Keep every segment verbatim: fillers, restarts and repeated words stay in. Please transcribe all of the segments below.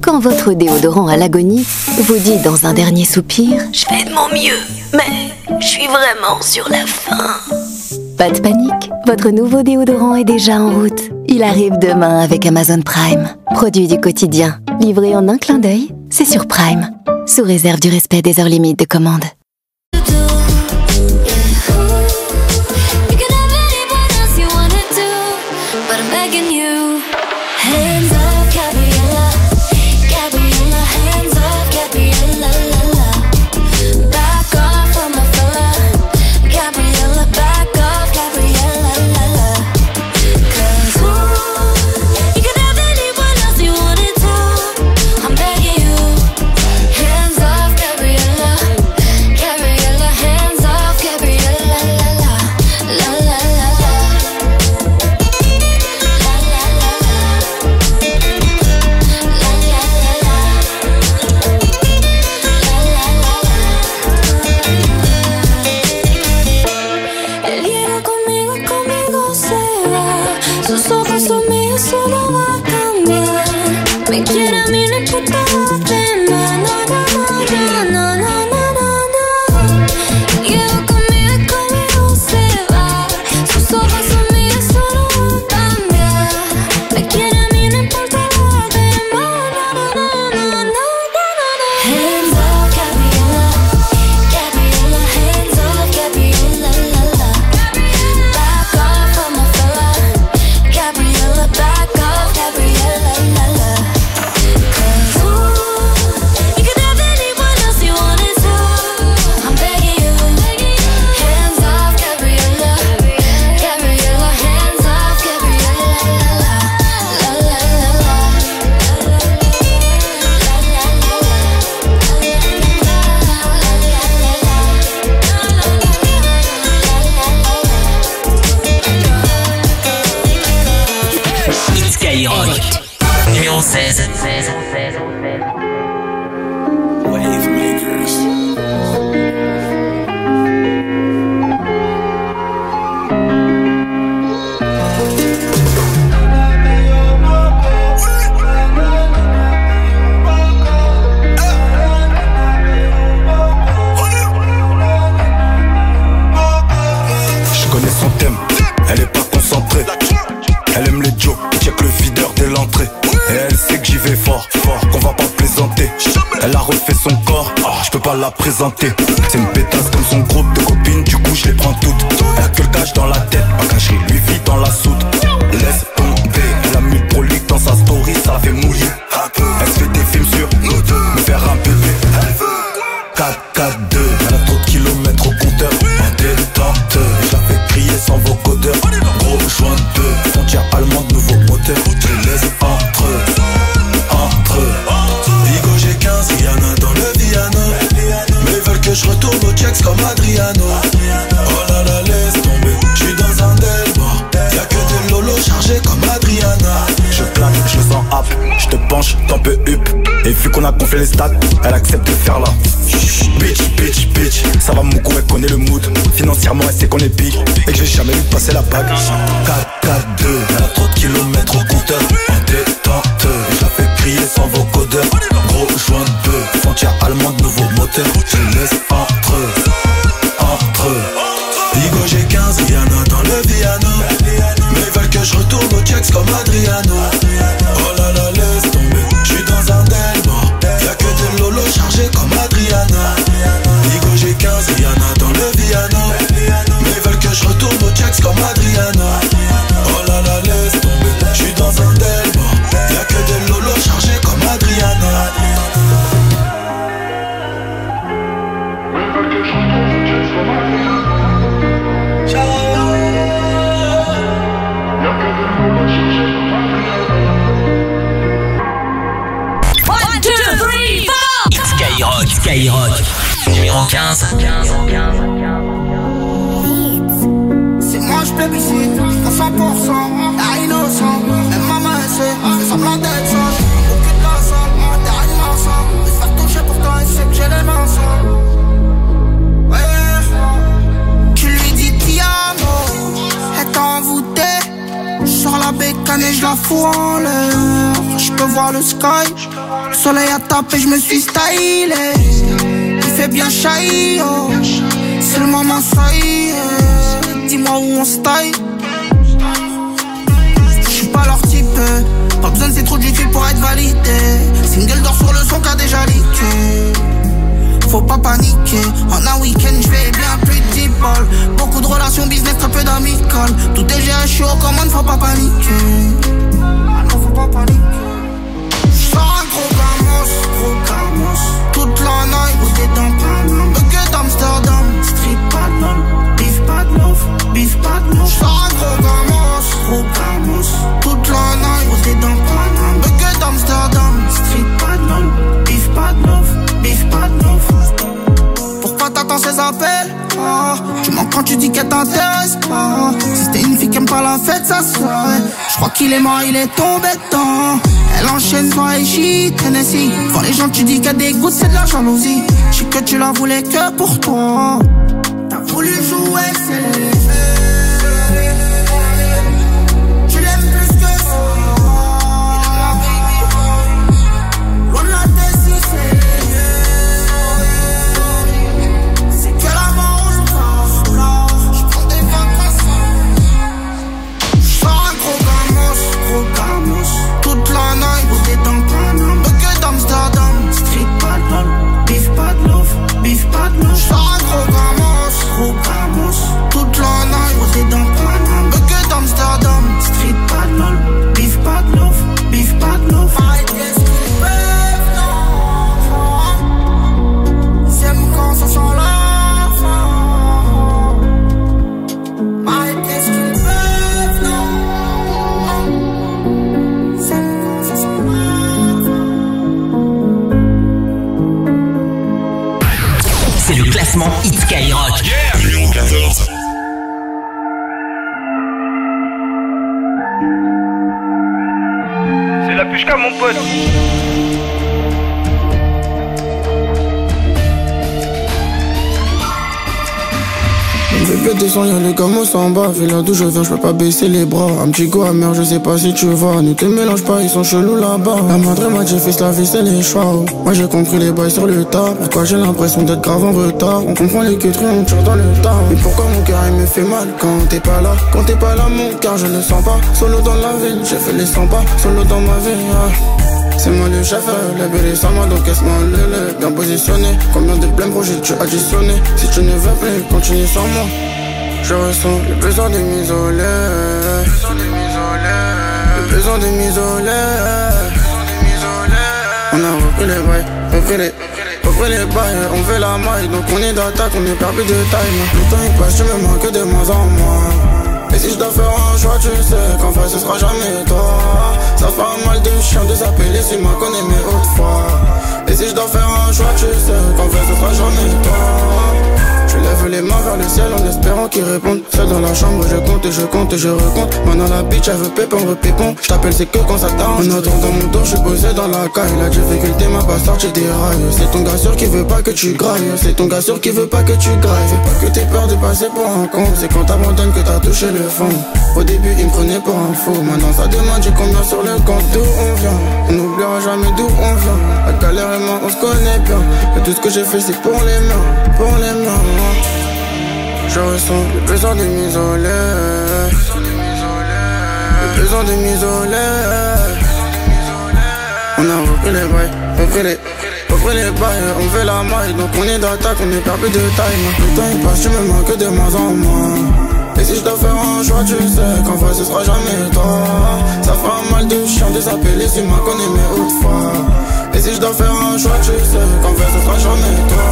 Quand votre déodorant à l'agonie vous dit dans un dernier soupir « Je fais de mon mieux, mais je suis vraiment sur la fin ». Pas de panique, votre nouveau déodorant est déjà en route. Il arrive demain avec Amazon Prime. Produit du quotidien, livré en un clin d'œil, c'est sur Prime. Sous réserve du respect des heures limites de commande. La présenter, c'est une pétasse comme son groupe de copines, du coup je les prends toutes. Elle a que le cash dans la tête, ma cacherie lui vit dans la soute. Laisse tomber, elle a mis le prolique dans sa story, ça la fait mouiller. Elle se fait des films sur nous deux, me faire un bébé. Elle veut quatre quatre deux, elle a trop de kilomètres au compteur. En détente, je la fais crier sans vocodeur. Gros joint de deux, frontière allemande, nouveau moteur. Je les laisse entre eux, entre eux. Bigo j'ai quinze, Rihanna dans le piano. Que je retourne au checks comme Adriano. Oh là là, laisse tomber, je suis dans un delmore. Y'a que des lolos chargés comme Adriana. Je claque, je le sens up, je te penche, t'en peux up. Et vu qu'on a gonflé les stats, elle accepte de faire là. Bitch, bitch, bitch, ça va mon coup, elle connaît le mood. Financièrement, elle sait qu'on est big et que j'ai jamais vu passer la bague. quatre quatre deux, elle a trop de kilomètres au compteur. En détente, je la fais crier sans vocodeur. Gros joint de deux, frontière allemande, nouveau moteur. Je laisse entre eux, entre eux. Bigo j'ai quinze, Rihanna dans le piano. Mais ils veulent que je retourne au checks comme Adriano. Oh là là, laisse tomber, je suis dans un delmore. Y'a que des lolos chargés comme Adriana. Bigo j'ai quinze, Rihanna dans le piano. Mais ils veulent que je retourne au checks comme Adriano. Oh là là, laisse tomber, je suis dans un delmore. Y'a que des lolos chargés comme Adriana. Skyrock, Skyrock, numéro quinze. C'est moi je plébiscite, à cent pour cent, à innocent. Même maman elle sait, c'est semblant d'être sage. Aucune de la salle, on termine ensemble. Je vais faire toucher pourtant elle sait que j'ai les mains sales. Ouais, tu lui dis Tiano, elle t'a envoûté. Je sors la bécane et je la fous en l'air. Je peux voir le sky. Le soleil a tapé, je me suis stylé. Il fait bien chahi, oh. C'est le moment, ça y est. Dis-moi où on se taille. J'suis pas leur type, pas besoin de c'est trop du cul pour être validé. Single d'or sur le son qu'a déjà leaké. Faut pas paniquer, en un week-end j'vais bien plus de dix balles. Beaucoup de relations business, très peu d'amicales. Tout est géré, j'suis aux commandes, faut pas paniquer. Ah non, faut pas paniquer. J'sors un gros gamos, gros gamos. Toute la night, où t'es dans Paname. Bucket d'Amsterdam, street pas de lol. Beef pas de love, beef pas de love. J'sors un gros gamos, gros gamos. Toute la night, où t'es dans Paname. Bucket d'Amsterdam, street pas de lol. Beef pas de love, beef pas de love. Pourquoi t'attends ces appels? Ah, tu mens quand tu dis qu'elle t'intéresse pas. Si c'était une fille qui aime pas la fête, ça se ferait. J'crois qu'il est mort, il est tombé dedans. Elle enchaîne soirée shit, Tennessee. Quand les gens tu dis qu'elle dégoûte, c'est de la jalousie. J'sais que tu la voulais que pour toi. T'as voulu jouer, c'est les tu l'aimes plus que ça. Loin de la décision, c'est toute la night, où t'es dans Paname. Bucket d'Amsterdam, street pas de lol. Beef pas de love, beef pas de love. J'sors un gros gamos, gros gamos. Toute la night, où t'es dans Paname. Bucket d'Amsterdam, street pas de lol. Beef pas de love, beef pas de love. Arrête, qu'est-ce qu'ils peuvent, non. Ils aiment quand ça sent la fin. Arrête, qu'est-ce qu'ils peuvent, non. C'est le classement Hit Skyrock. Yeah, numéro quatorze. C'est la pushka, mon pote. Bébé descend, y'a les gamos en bas. Fais là d'où je viens, j'peux pas baisser les bras. Un petit go amer, je sais pas si tu vois. Ne te mélange pas, ils sont chelous là-bas. La madre m'a dit fils, la vie c'est les choix. Moi j'ai compris les bails sur le tas. Pourquoi j'ai l'impression d'être grave en retard. On comprend les queuteries, on tire dans le tas. Mais pourquoi mon cœur il me fait mal quand t'es pas là. Quand t'es pas là mon cœur je le sens pas. Solo dans la ville, j'ai fait les cent pas. Solo dans ma vie, ah. C'est moi le chef, la belle est sans moi, donc casse-moi le lait. Bien positionné, combien de blèmes projets tu additionné. Si tu ne veux plus, continue sans moi. Je ressens le besoin de m'isoler. Le besoin de m'isoler. On a repris les bails, repris les, repris les bails. On fait la maille, donc on est d'attaque, on est perdu de taille. Le temps il passe, tu me manques de moins en moins. Et si je dois faire un choix, tu sais qu'en fait ce sera jamais toi. Ça fait mal de chien de s'appeler si ma connais mes hautes fois. Et si je dois faire un choix, tu sais qu'en fait ce sera jamais toi. Je lève les mains vers le ciel en espérant qu'ils répondent. Seul dans la chambre, je compte et je compte et je recompte. Maintenant la bitch, elle veut pépon, veut pépon. Je t'appelle, c'est que quand ça t'arrange. En attendant mon dos, je suis posé dans la caille. La difficulté m'a pas sorti des rails. C'est ton gars sûr qui veut pas que tu grailles. C'est ton gars sûr qui veut pas que tu grailles. Fais pas que t'aies peur de passer pour un con. C'est quand t'abandonnes que t'as touché le fond. Au début, il me prenait pour un fou. Maintenant ça demande, j'ai combien sur le compte. D'où on vient, on n'oubliera jamais d'où on vient. La galère et moi, on se connaît bien. Et tout ce que j'ai fait, c'est pour les mains, pour les mains. Je ressens le besoin de m'isoler. Le besoin de m'isoler. On a repris les bails, repris les, repris les bails. On fait la maille, donc on est d'attaque, on est perdu de taille. Le temps il passe, tu me manques de moins en moins. Et si je dois faire un choix, tu sais qu'en fait ce sera jamais toi. Ça fait mal de chien de s'appeler si ma connais mes hautes fois. Et si je dois faire un choix, tu sais qu'en fait ce sera jamais toi.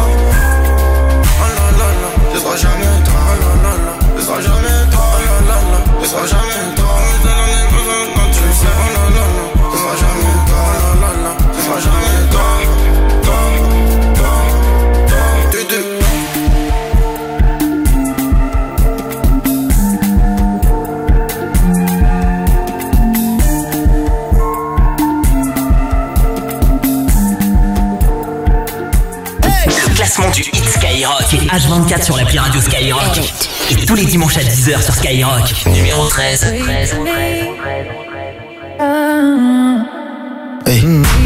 Ce sera jamais toi, la la la. Ce sera jamais toi, la la la. Ce sera jamais toi. Je t'en ai besoin quand tu sais, oh la la la. Ce sera jamais toi, la la la. Ce sera jamais toi, toi, toi, toi, tu deux. Le classement du Hit Skyrock. H vingt-quatre sur l'appli radio Skyrock. Et tous les dimanches à dix heures sur Skyrock. Numéro treize. Hey.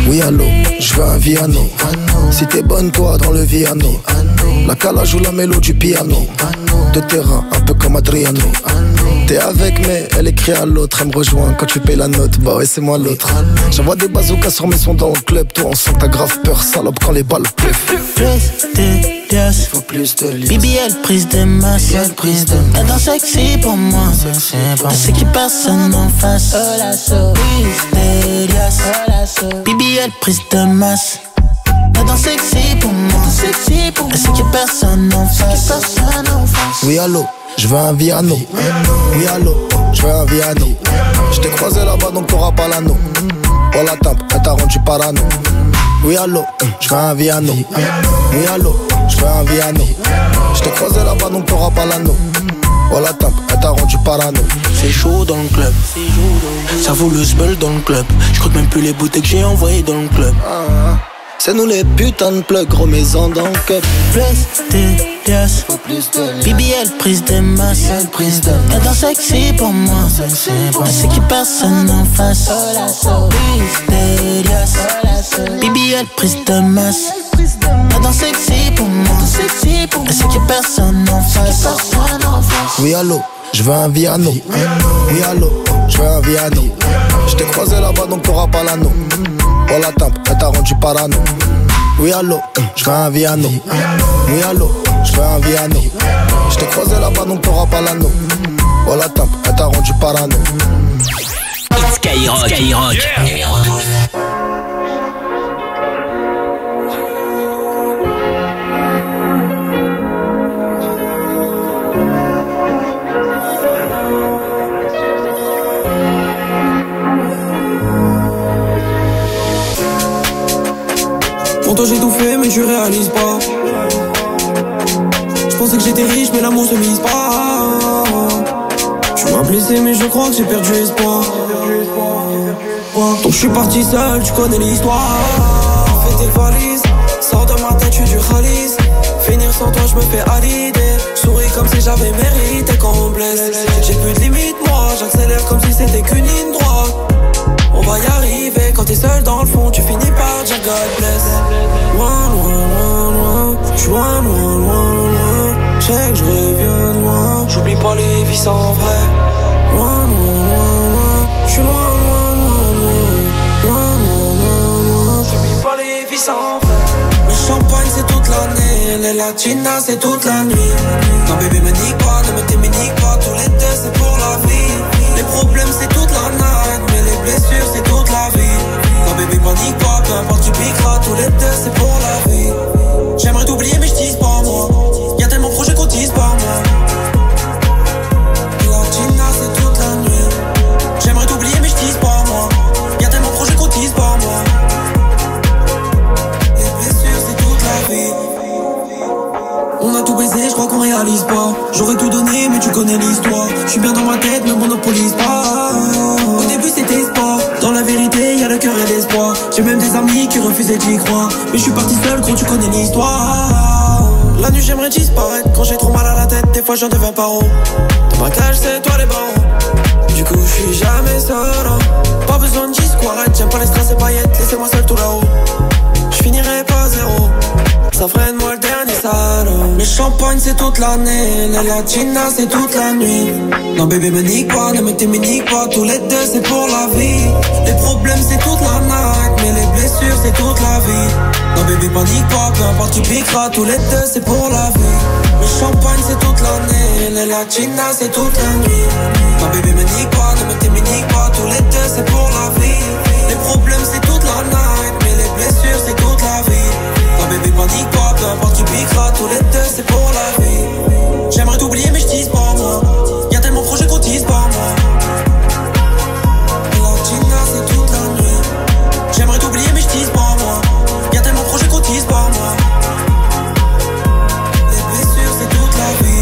Oui allô, je veux un Viano. Si t'es bonne toi dans le Viano, la cala joue la mélo du piano. De terrain, un peu comme Adriano. T'es avec mais elle écrit à l'autre. Elle me rejoint quand tu payes la note. Bah ouais c'est moi l'autre. J'envoie des bazookas sur mes sons dans le club. Toi on sent que t'as grave peur salope quand les balles pleuvent. Plus de liasses, faut plus de liasses. Bibi elle prise de masse, elle prise de masse. Elle danse sexy pour moi, elle sait qu'il personne en face. Plus de liasses, Bibi elle prise de masse. Elle danse sexy pour moi, elle sait qu'il personne en face. Oui allô, je veux un Viano. Oui allô, je veux un Viano. Je t'ai croisé là-bas donc t'auras pas l'anneau. Oh la tempe, elle t'a rendu parano. Oui allô, je veux un Viano. Oui allô, je veux un Viano. Je t'ai croisé là-bas donc t'auras pas l'anneau. Oh la tempe, elle t'a rendu parano. C'est chaud dans le club, ça vaut le smell dans le club. Je crois que même plus les bouteilles que j'ai envoyées dans le club. Ah, c'est nous les putains de plugs, remets-en dans le cup. Plus de liasses, Bibi elle prise de masse, elle danse sexy pour moi, elle sait qu'il personne en face. Plus de liasses, Bibi elle prise de masse, elle danse sexy pour moi, elle sait qu'il personne en face. Oui allô, je veux un Viano. Oui allô, je veux un Viano. Je t'ai croisé là-bas donc t'auras pas l'anneau. Oh la tempe, elle t'a rendu parano. Oui allô, je veux un Viano. Oui allô, je veux un Viano. Je t'ai croisé là-bas donc t'auras pas l'anneau. Oh la tempe, elle t'a rendu parano. Skyrock, Skyrock, yeah. Numéro douze. Pour toi j'ai tout fait mais tu réalises pas. Je pensais que j'étais riche mais l'amour se mise pas. Tu m'as blessé mais je crois que j'ai perdu espoir. Donc je suis parti seul, tu connais l'histoire. Fais tes valises, sors de ma tête, je suis du Khalis. Finir sans toi je me fais à l'idée. Souris comme si j'avais mérité qu'on me blesse. J'ai plus de limite moi, j'accélère comme si c'était qu'une ligne droite. On va y arriver, quand t'es seul dans le fond, tu finis par dire God bless. Loin, loin, loin, loin, j'suis loin, loin, loin, loin. J'sais que j'reviens de loin, j'oublie pas les vies sans vrai. Loin, loin, loin, loin, j'suis loin, loin, loin, loin. Loin, loin, loin, loin, j'oublie pas les vies sans vrai. Le champagne c'est toute l'année, les latinas c'est toute la nuit. Non bébé me nique pas, ne me t'éminique pas, tous les deux c'est pour la vie. Les problèmes c'est toute la night, mais les blessures c'est toute la vie. Non bébé panique pas, peu importe tu piqueras, tous les deux c'est pour la vie. J'aimerais t'oublier mais j'tise pas moi, y'a tellement de projets qu'on tise pas moi. Latina c'est toute la nuit. J'aimerais t'oublier mais j'tise pas moi, y'a tellement de projets qu'on tise pas moi. Les blessures c'est toute la vie. On a tout baisé, je crois qu'on réalise pas. J'aurais tout donné mais tu connais l'histoire. Je suis bien dans ma tête, me monopolise pas. Au début c'était sport, dans la vérité y'a le cœur et l'espoir. J'ai même des amis qui refusaient d'y croire. Mais je suis parti seul quand tu connais l'histoire. La nuit j'aimerais disparaître, quand j'ai trop mal à la tête. Des fois j'en deviens paro. Dans ma cage c'est toi les barreaux. Du coup je suis jamais seul, hein. Pas besoin de disquarette, j'aime pas les strass et paillettes. Laissez-moi seul tout là-haut, je finirai pas zéro. Ça ferait de moi le dernier salaud. Le champagne c'est toute l'année, les latinas c'est toute la nuit. Non bébé me nique pas, ne me t'éminique pas, tous les deux c'est pour la vie. Les problèmes c'est toute la night, mais les blessures c'est toute la vie. Non bébé panique pas, peu importe tu piqueras, tous les deux c'est pour la vie. Le champagne c'est toute l'année, les latinas c'est toute la nuit. Non bébé me nique pas, ne me t'éminique pas, tous les deux c'est pour la vie. Les problèmes c'est toute la night, mais les blessures c'est toute la vie. Non bébé panique pas, peu importe tu piqueras, tous les deux c'est pour la vie. J'aimerais t'oublier mais j'tise pas moi, y'a tellement de projets qu'on tise pas moi. Latina c'est toute la nuit. J'aimerais t'oublier mais j'tise pas moi, y'a tellement de projets qu'on tise pas moi. Les blessures c'est toute la vie.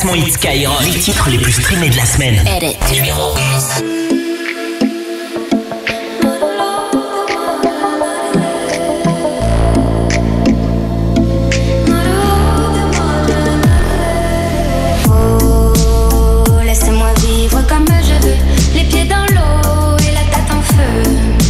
classement Hit Skyrock. Les titres les plus streamés de la semaine. Edit. Numéro onze. Comme je veux, les pieds dans l'eau et la tête en feu.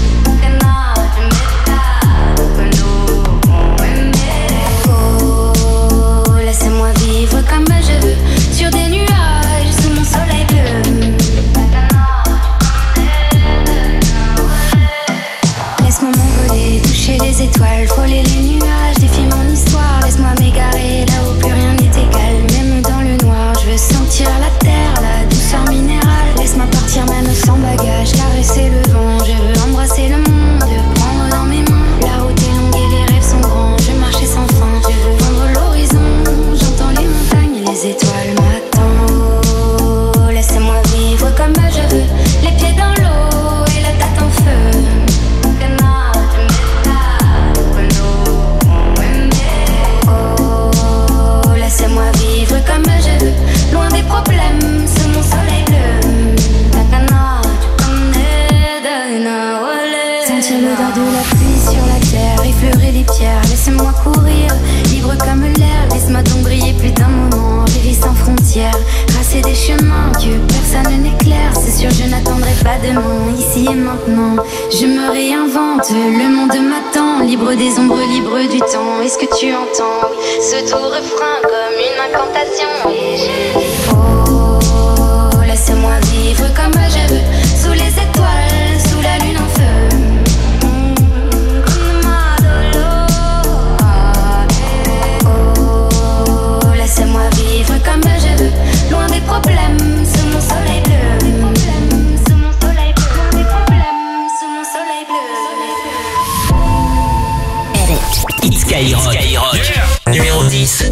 Oh, laissez-moi vivre comme je veux, sur des nuages, sous mon soleil bleu. Laisse-moi m'envoler, toucher les étoiles, frôler les nuages, défier mon histoire. Laisse-moi m'égarer là où plus rien n'est égal. Même dans le noir, je veux sentir la terre, la douceur minérale. Laisse-moi partir même sans bagage, caresser le vent. Je veux embrasser le monde, prendre dans mes mains. La route est longue et les rêves sont grands. Je veux marcher sans fin, je veux vendre l'horizon. J'entends les montagnes et les étoiles m'attendent. Oh, laissez-moi vivre comme je veux, les pieds dans l'eau et la tête en feu. Oh, laissez-moi vivre comme je veux, loin des problèmes, sous mon soleil bleu. Sentir l'odeur de la pluie sur la terre, effleurer les pierres, laissez-moi courir, libre comme l'air. Laisse-moi donc briller plus d'un moment, vivre sans frontières, tracer des chemins que personne n'éclaire. C'est sûr je n'attendrai pas demain, ici et maintenant. Je me réinvente, le monde m'attend, libre des ombres, libre du temps. Est-ce que tu entends ce doux refrain comme une incantation? Et je dis oh, laissez-moi vivre comme je veux, sous les étoiles, sous la lune en feu. Oh, laissez-moi vivre comme je veux, loin des problèmes, sous mon soleil bleu. Des problèmes, sous mon soleil bleu. Des problèmes, sous mon soleil bleu. Hit Skyrock. Skyrock. Yeah. Numéro dix.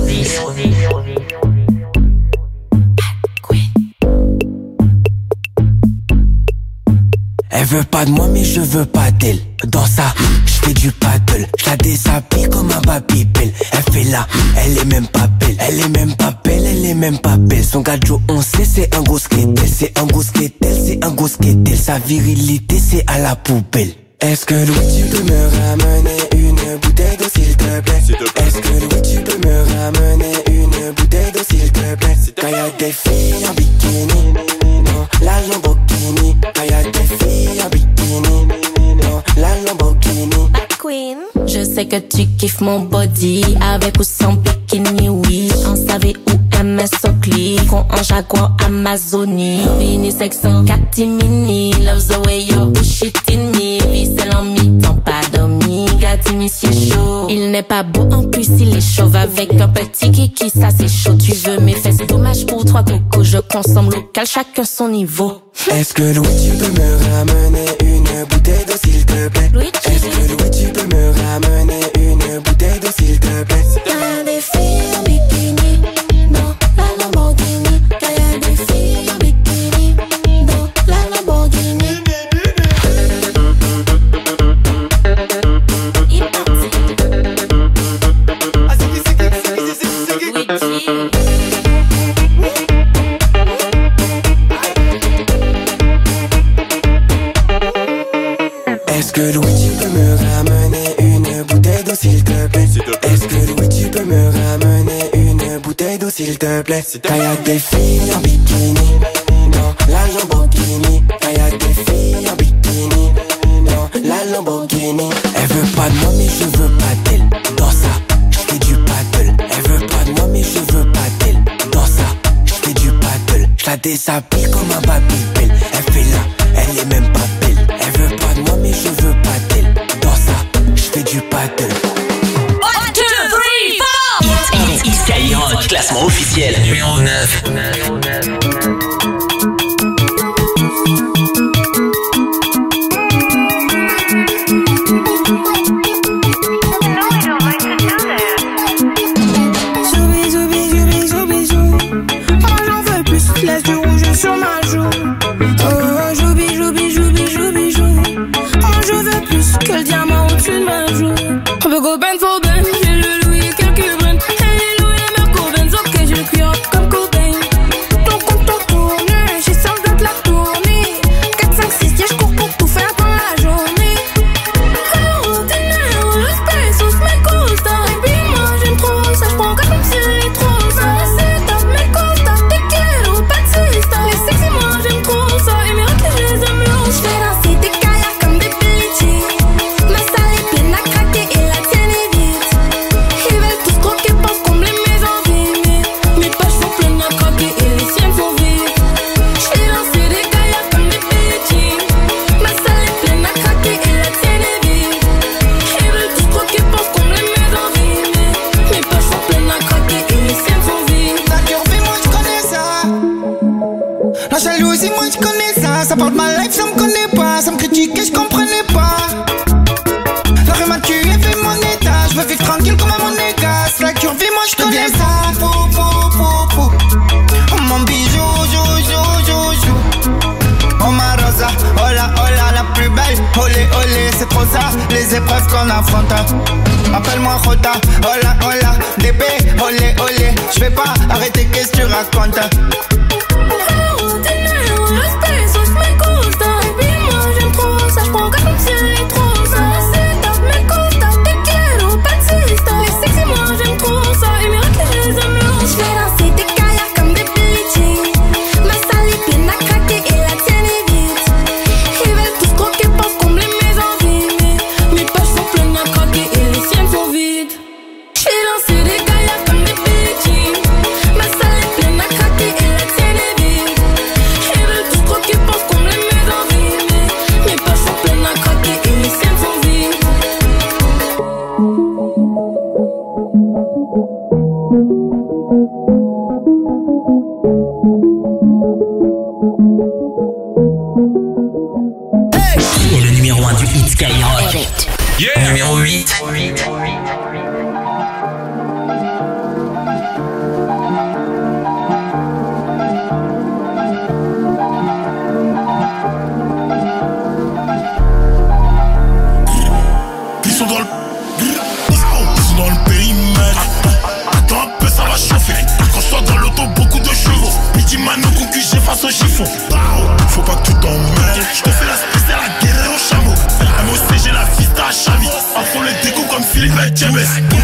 Elle veut pas de moi mais je veux pas d'elle. Dans ça, je fais du paddle. Je la déshabille comme un babybel. Elle fait là, elle est même pas belle. Elle est même pas belle, elle est même pas belle. Son gadjo on sait c'est un gros skatel. C'est un gros skatel, c'est un gros skatel. Sa virilité c'est à la poubelle. Est-ce que Louis tu peux me ramener une bouteille d'eau s'il te plaît? Est-ce que Louis tu peux me ramener une bouteille d'eau s'il te plaît? Quand y'a des filles en bikini, non, la Lamborghini. Quand y'a des filles en bikini, non, la Lamborghini. Queen. Je sais que tu kiffes mon body, avec ou sans bikini, oui. On savait où M S Oakley, qu'on en Jaguar Amazonie. Fini section catimini, love the way you push it in me. Vicelle en mi-temps, pas dormi, Gatini c'est chaud. Il n'est pas beau en plus, il est chauve avec un petit kiki, ça c'est chaud. Tu veux mes fesses, dommage pour trois cocos, je consomme local, chacun son niveau. Est-ce que Louis tu peux me ramener une bouteille d'eau s'il te plaît? Est-ce que Louis tu peux me ramener une bouteille d'eau s'il te plaît? Y'a des filles en bikini, non, la Lamborghini. Y'a des filles en bikini, non, la Lamborghini. Il partit. Est-ce que Louis tu peux me ramener une bouteille d'eau s'il te plaît? Est-ce que Louis tu peux me ramener une bouteille d'eau s'il te plaît? Quand y'a des filles en bikini, non, la Lamborghini. Quand y'a des filles en bikini, non, la Lamborghini. Elle veut pas de moi mais je veux pas d'elle. Dans ça, je fais du paddle. Elle veut pas de moi mais je veux pas d'elle. Dans ça, je fais du paddle. Je la déshabille comme un babybel. Elle fait là, elle est même pas belle. Elle veut pas de moi mais je veux pas d'elle. Dans ça, je fais du paddle. one, two, three, four. Hit Skyrock, classement officiel numéro neuf. Zoubi, zoubi, zoubi, zoubi, zou. Oh, j'en veux plus, laisse du rouge sur ma joue. Ça parle de ma life, ça me connaît pas. Ça me critique et je comprenais pas. La rue m'a tué, fait mon état. Je veux vivre tranquille comme un monégasque. La cure vie, moi je connais ça. Fou, fou, fou, fou. Oh mon bijou, jou, jou, jou, jou. Oh ma rosa, hola, hola, la plus belle. Olé, olé, c'est trop ça, les épreuves qu'on affronte. Appelle-moi Jota, hola, hola, D B, olé, olé. J'vais pas arrêter, qu'est-ce que tu racontes? Numéro huit. Ils sont dans le... Ils sont dans le périmètre. Attends un peu, ça va chauffer. Quand je sois dans l'auto, beaucoup de chevaux. Petit mano concu, j'ai face au chiffon. Faut pas que tu t'emmènes. Je te fais la spéciale, la guerre au chameau. M O C, j'ai la fista à Chavi. À fond les décos comme Philippe et James. Tout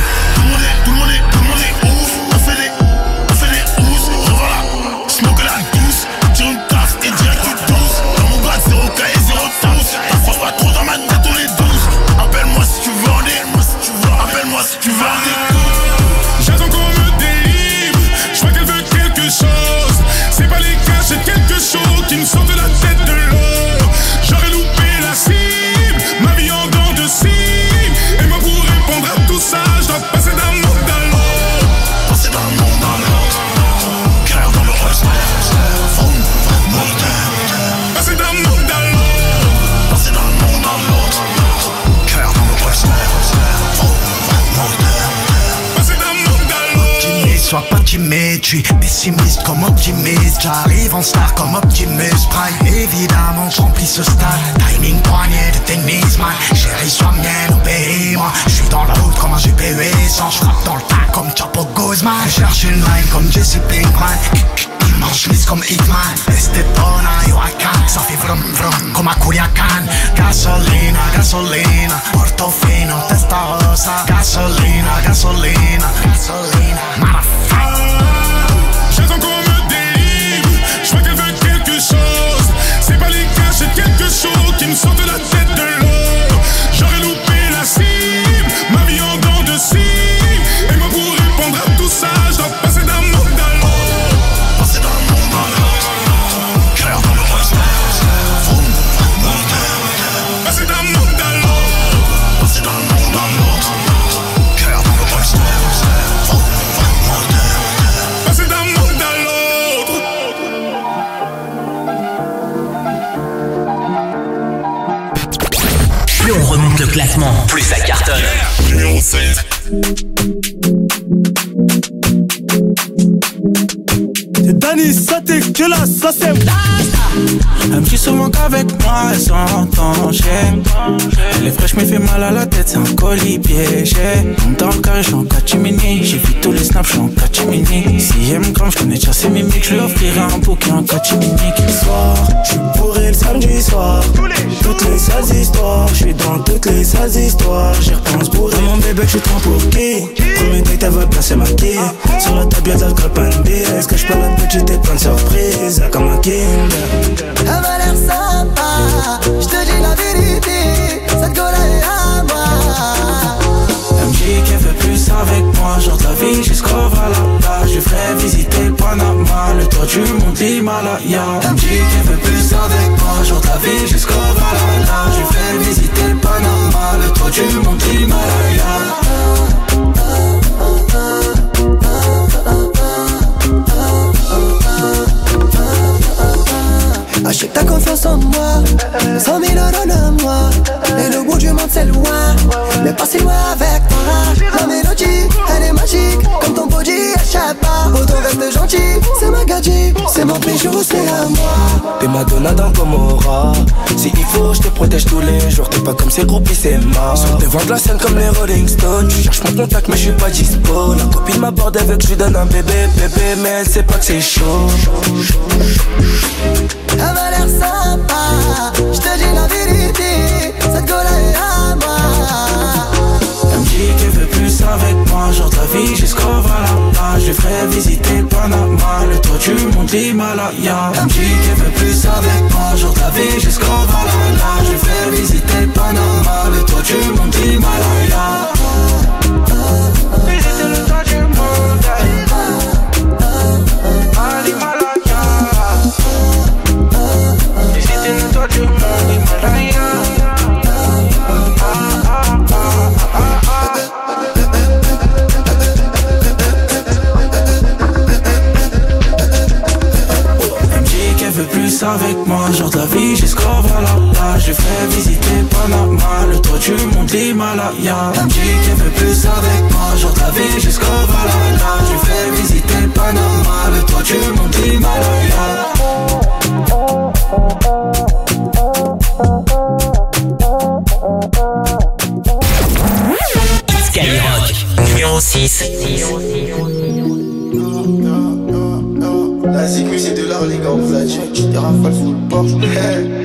le monde est, tout le monde est, tout le monde est ouf. On fait des, on fait des housses. Revoilà, smoke la douce. Tire une tasse et direct tu douce. Dans mon grade, zéro K et zéro touce. T'accroches pas trop dans ma tête, on est douze. Appelle-moi si tu veux en des, appelle-moi si tu veux en des. J'attends qu'on me délivre. Je crois qu'elle veut quelque chose. C'est pas les gars, j'ai quelque chose qui me sort de la tête de l'eau. J'aurais loupé la cible, ma vie en dents de cible. Et moi pour répondre à tout ça, je dois passer d'un monde à l'autre. Passer d'un monde à l'autre. Cœur dans le holster. Vroom, vroom, mortel. Passer d'un monde à l'autre. Passer d'un monde à l'autre. Cœur dans le holster. Vroom, vroom, mortel. Passer d'un monde à l'autre. Optimiste, sois pas timide, je suis pessimiste comme optimiste. J'arrive en star comme Optimus Prime. Évidemment, je remplis ce stade. Timing poignée de tennis, man. Chérie, sois mienne, obéis-moi. Je suis dans la route comme un G P U sans. Je frappe dans le tas comme Chapo Guzman. Je cherche une line comme Jesse Pinkman. En chemise comme Hitman. Estepona, Yoacan. Ça fait vrum vrum comme à Culiacan. Gasolina, gasolina. Portofino, Testarossa. Gasolina, gasolina. Gasolina, motherfucker. J'attends qu'on me délivre. Je crois qu'elle veut quelque chose. C'est pas les gars, j'ai quelque chose qui me sort de la tête de l'eau. J'aurais loupé la cible, ma vie en dents de cible. Et moi pour répondre à tout ça, je dois passer d'un monde à l'autre. Passer d'un monde à l'autre. Cœur dans le holster. Vroom, vroom, mortel. Passer d'un monde à l'autre. Passer d'un monde à l'autre. Cœur dans le holster. Vroom, vroom, mortel. Passer d'un monde à l'autre. Plus on remonte le classement, plus ça cartonne. Numéro sept. C'est Danny, ça t'es que là, ça c'est. Elle me dit souvent qu'avec moi elle s'entend, j'aime. Elle est fraîche mais fait mal à la tête, c'est un colis piégé. Dans le carré, j'suis en catimini. J'ai vu tous les snaps, j'suis en catimini. Si elle me crame, j'connais déjà ses mimiques. J'lui offrirai un bouquet en catimini. Soir, j'suis bourré le samedi soir. Toutes les sales histoires, j'suis dans toutes les sales histoires. J'y repense bourré. Mon bébé, j'suis trop pour qui? Premier date, elle va placer ma quille. Sur la table, y'a de l'alcool, pas une bille. Est-ce que j'peux la petite et plein de surprises? Comme un king. Elle m'a l'air sympa, je te dis la vérité, cette gueule est à moi. Elle me dit qu'elle veut plus avec moi, genre de la vie jusqu'au Valhalla. Je ferai visiter Panama, le toit du mont Himalaya. Elle me dit qu'elle veut plus avec moi, genre de la vie jusqu'au Valhalla. Je ferai visiter Panama, le toit du mont Himalaya. Achète ta confiance en donne à moi. Et le bout du monde c'est loin, mais pas si loin avec toi. La mélodie, elle est magique, comme ton body, échappe pas. Autant reste gentil, c'est ma gadget, c'est mon bijou, c'est à moi. T'es ma donna dans Gomorrah. Si il faut, je te protège tous les jours. T'es pas comme ces groupies, c'est mort. Sur le devant de la scène comme les Rolling Stones. Tu cherches mon contact, mais je suis pas dispo. La copine m'aborde avec, je lui donne un bébé, bébé, mais elle sait pas que c'est chaud. Elle m'a l'air sympa, je te dis la vérité, cette go là est à moi. Elle me dit qu'elle veut plus avec moi, genre ta vie jusqu'au Valhalla. Je lui ferai visiter Panama, le toit du monde l'Himalaya. Elle me dit qu'elle veut plus avec moi, genre ta vie jusqu'au Valhalla. Je lui ferai visiter Panama, le toit du monde l'Himalaya. Visiter le toit du monde à l'Himalaya. Visiter le toit du monde Himalaya. Plus avec moi, genre de la vie jusqu'au Valhalla. Je fais visiter Panama, le toit du monde l'Himalaya. Elle me dit qu'elle veut plus avec moi, genre de la vie jusqu'au Valhalla. Je fais visiter Panama, le toit du monde l'Himalaya. Skyrock numéro six. La zig c'est de l'art les gars, on vous l'a dit. Des rafales sous le Porsche. Hey.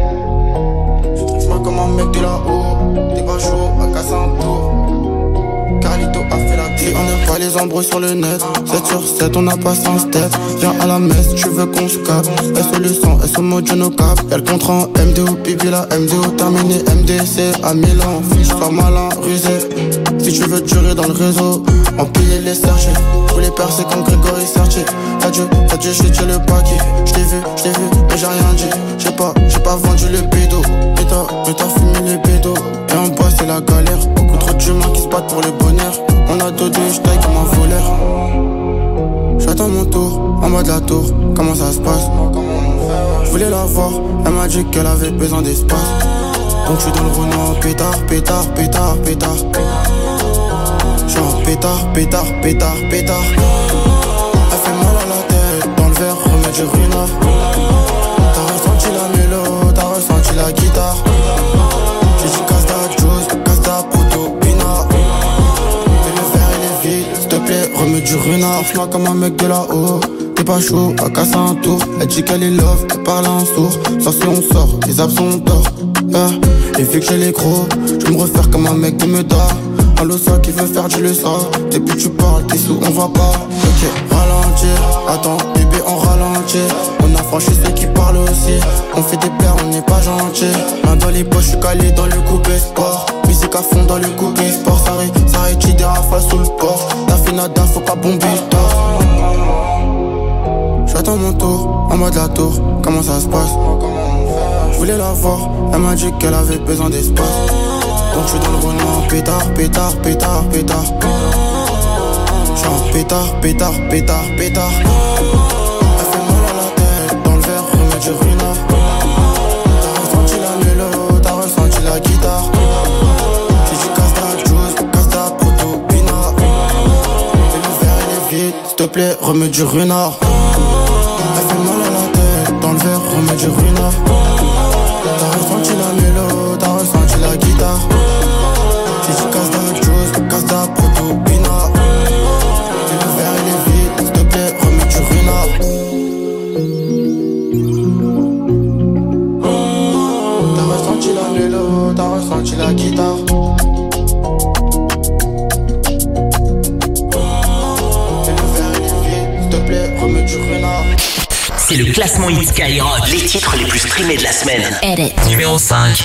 Moi comme un mec de là-haut. T'es pas chaud, à casser un tour. Carlito a fait la clé. On n'aime pas les embrouilles sur le net. sept sur sept, on n'a pas sans tête. Viens à la messe, tu veux qu'on se capte. S O le sang, S O mode no cap. Y'a le contrat en M D O, pipi la M D O terminé. M D C à Milan, fiche, sois malin, rusé. Si tu veux durer dans le réseau, empiler les sergés. Pour les percer comme Grégory Sertier. T'as Dieu, t'as Dieu, j'ai tué le paquet. J't'ai vu, j't'ai vu, mais j'ai rien dit. J'ai pas, j'ai pas vendu le bédo. Mais t'as, mais t'as fumé les bédos. Et en bas c'est la galère. Beaucoup trop d'humains qui se battent pour le bonheur. On a deux deux, j'taille comme un voleur. J'attends mon tour, en bas de la tour. Comment ça se passe? Je voulais la voir, elle m'a dit qu'elle avait besoin d'espace. Donc je suis dans le Renault, pétard, pétard, pétard, pétard. J'suis en pétard, pétard, pétard, pétard. Elle fait mal à la tête, dans le verre, remets du ruina. T'as ressenti la mélo, t'as ressenti la guitare. J'ai dit casse ta juice, casse ta proto, pina. Fais le verre, il est vide, s'il te plaît, remets du ruina. Fais-moi comme un mec de là-haut. T'es pas chaud, à casser un tour. Elle dit qu'elle est love, elle parle en sourd. Sauf si on sort, les absents tort. Yeah. Et vu que j'ai les gros, je vais me refaire comme un mec de Meda. Allo ça qui veut faire du le ça. Depuis tu parles, t'es sous, on va pas. Ok, ralentir, attends, bébé on ralentit. On a franchi ceux qui parlent aussi. On fait des paires, on n'est pas gentil. Main dans les poches, je suis calé dans le coupé sport. Musique à fond dans le coupé sport. Ça ré, ça rétire des rafales sous le port. T'as fait nada, faut pas bomber le tort. J'attends mon tour, en bas de la tour, comment ça se passe? Je voulais la voir, elle m'a dit qu'elle avait besoin d'espace. Donc je suis dans le Renault, pétard, pétard, pétard, pétard. J'suis en pétard, pétard, pétard, pétard. Elle fait mal à la tête, dans le verre, remets du ruina. T'as ressenti la mélo, t'as ressenti la guitare. J'ai dit casse ta juice, casse ta proto, pina. Et le verre il est vide, s'il te plaît, remets du ruina. Elle fait mal à la tête, dans le verre, remets du ruina. T'as ressenti la mélo, t'as ressenti la guitare. J'ai dit casse ta juice, casse ta proto, pina. Et le verre il est vide, s'il te plaît, remets du ruina. T'as ressenti la mélo, t'as ressenti la guitare. Et le verre il est vide, s'il te plaît, remets du ruina. C'est le classement Hit Skyrock, les titres les plus streamés de la semaine. Edit. Numéro cinq.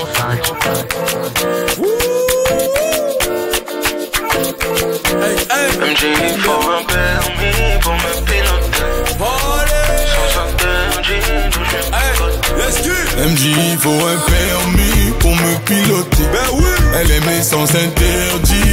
M J, il faut un permis pour me piloter. Sans interdit, d'où je M J, il faut un permis pour me piloter. Ben oui. Elle aimait sans interdit, donc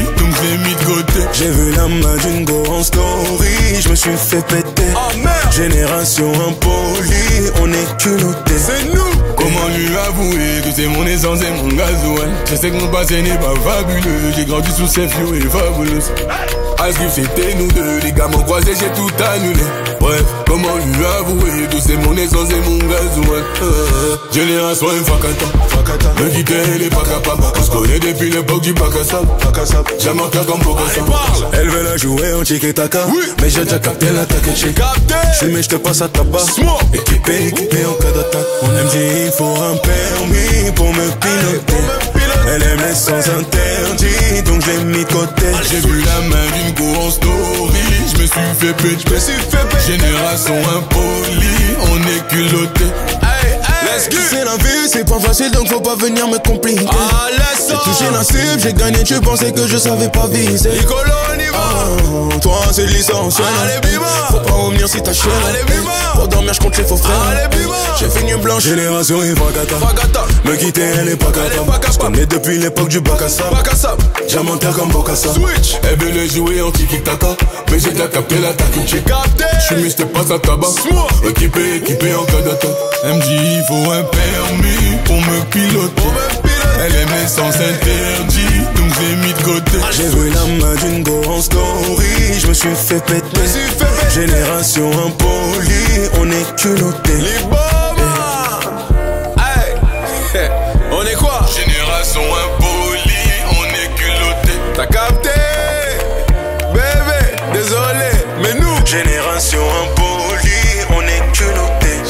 l'ai mis de côté. J'ai vu la main d'une go en story, je me suis fait péter. Oh merde. Génération impolie, on est culotté. C'est nous. Comment lui avouer que c'est mon essence et mon gasoil? Je sais que mon passé n'est pas fabuleux, j'ai grandi sous ces flots et fabuleuse. Asgif c'était nous deux, les gars m'ont croisé, j'ai tout annulé. Bref, comment lui avouer que c'est mon essence et mon gasoil? euh, Génération Fakata, me quitter elle est pas capable. On se connaît depuis l'époque du bac à sable. J'aime un cœur comme Bokassa. Elle veut la jouer en tiki-taka, oui. Mais j'ai déjà capté l'attaque. J'ai capté. Je mais je te passe à tabac. Équipé, équipé en cas d'attaque. On M G, il faut un permis pour me piloter. Elle aime l'essence interdit, donc je l'ai mis de côté. J'ai vu la main d'une go en story, je me suis fait péter. Génération impolie, on est culotté. C'est la vie, c'est pas facile donc faut pas venir me compliquer. Ah, laisse ça. J'ai touché la cible, j'ai gagné, tu pensais que je savais pas viser. Nicolo, on y va. Ah, toi c'est licence. Allez, bima. Faut pas revenir si t'as chier. Allez, bima. Pour dormir, je compte les faux frères. Allez, bima. J'ai fini blanche. Génération et Fakata. Me quitter, elle est pas capable. Je connais depuis l'époque du bac à sable. Diamantaire comme Bokassa. Switch. Elle veut les jouer en tiki-taka, mais j'ai déjà capté l'attaque. J'ai capté. Je suis mis, je te passe à tabac. Équipé, équipé en cas d'attaque. M J, il faut un permis pour me piloter. Elle aime l'essence interdit, donc j'ai mis de côté. J'ai vu la main d'une go en story, je me suis fait péter. Génération impolie, on est culotté. Les bombes. Hey. On est quoi? Génération impolie, on est culotté. T'as capté? Bébé, désolé, mais nous. Génération impolie, on est culotté.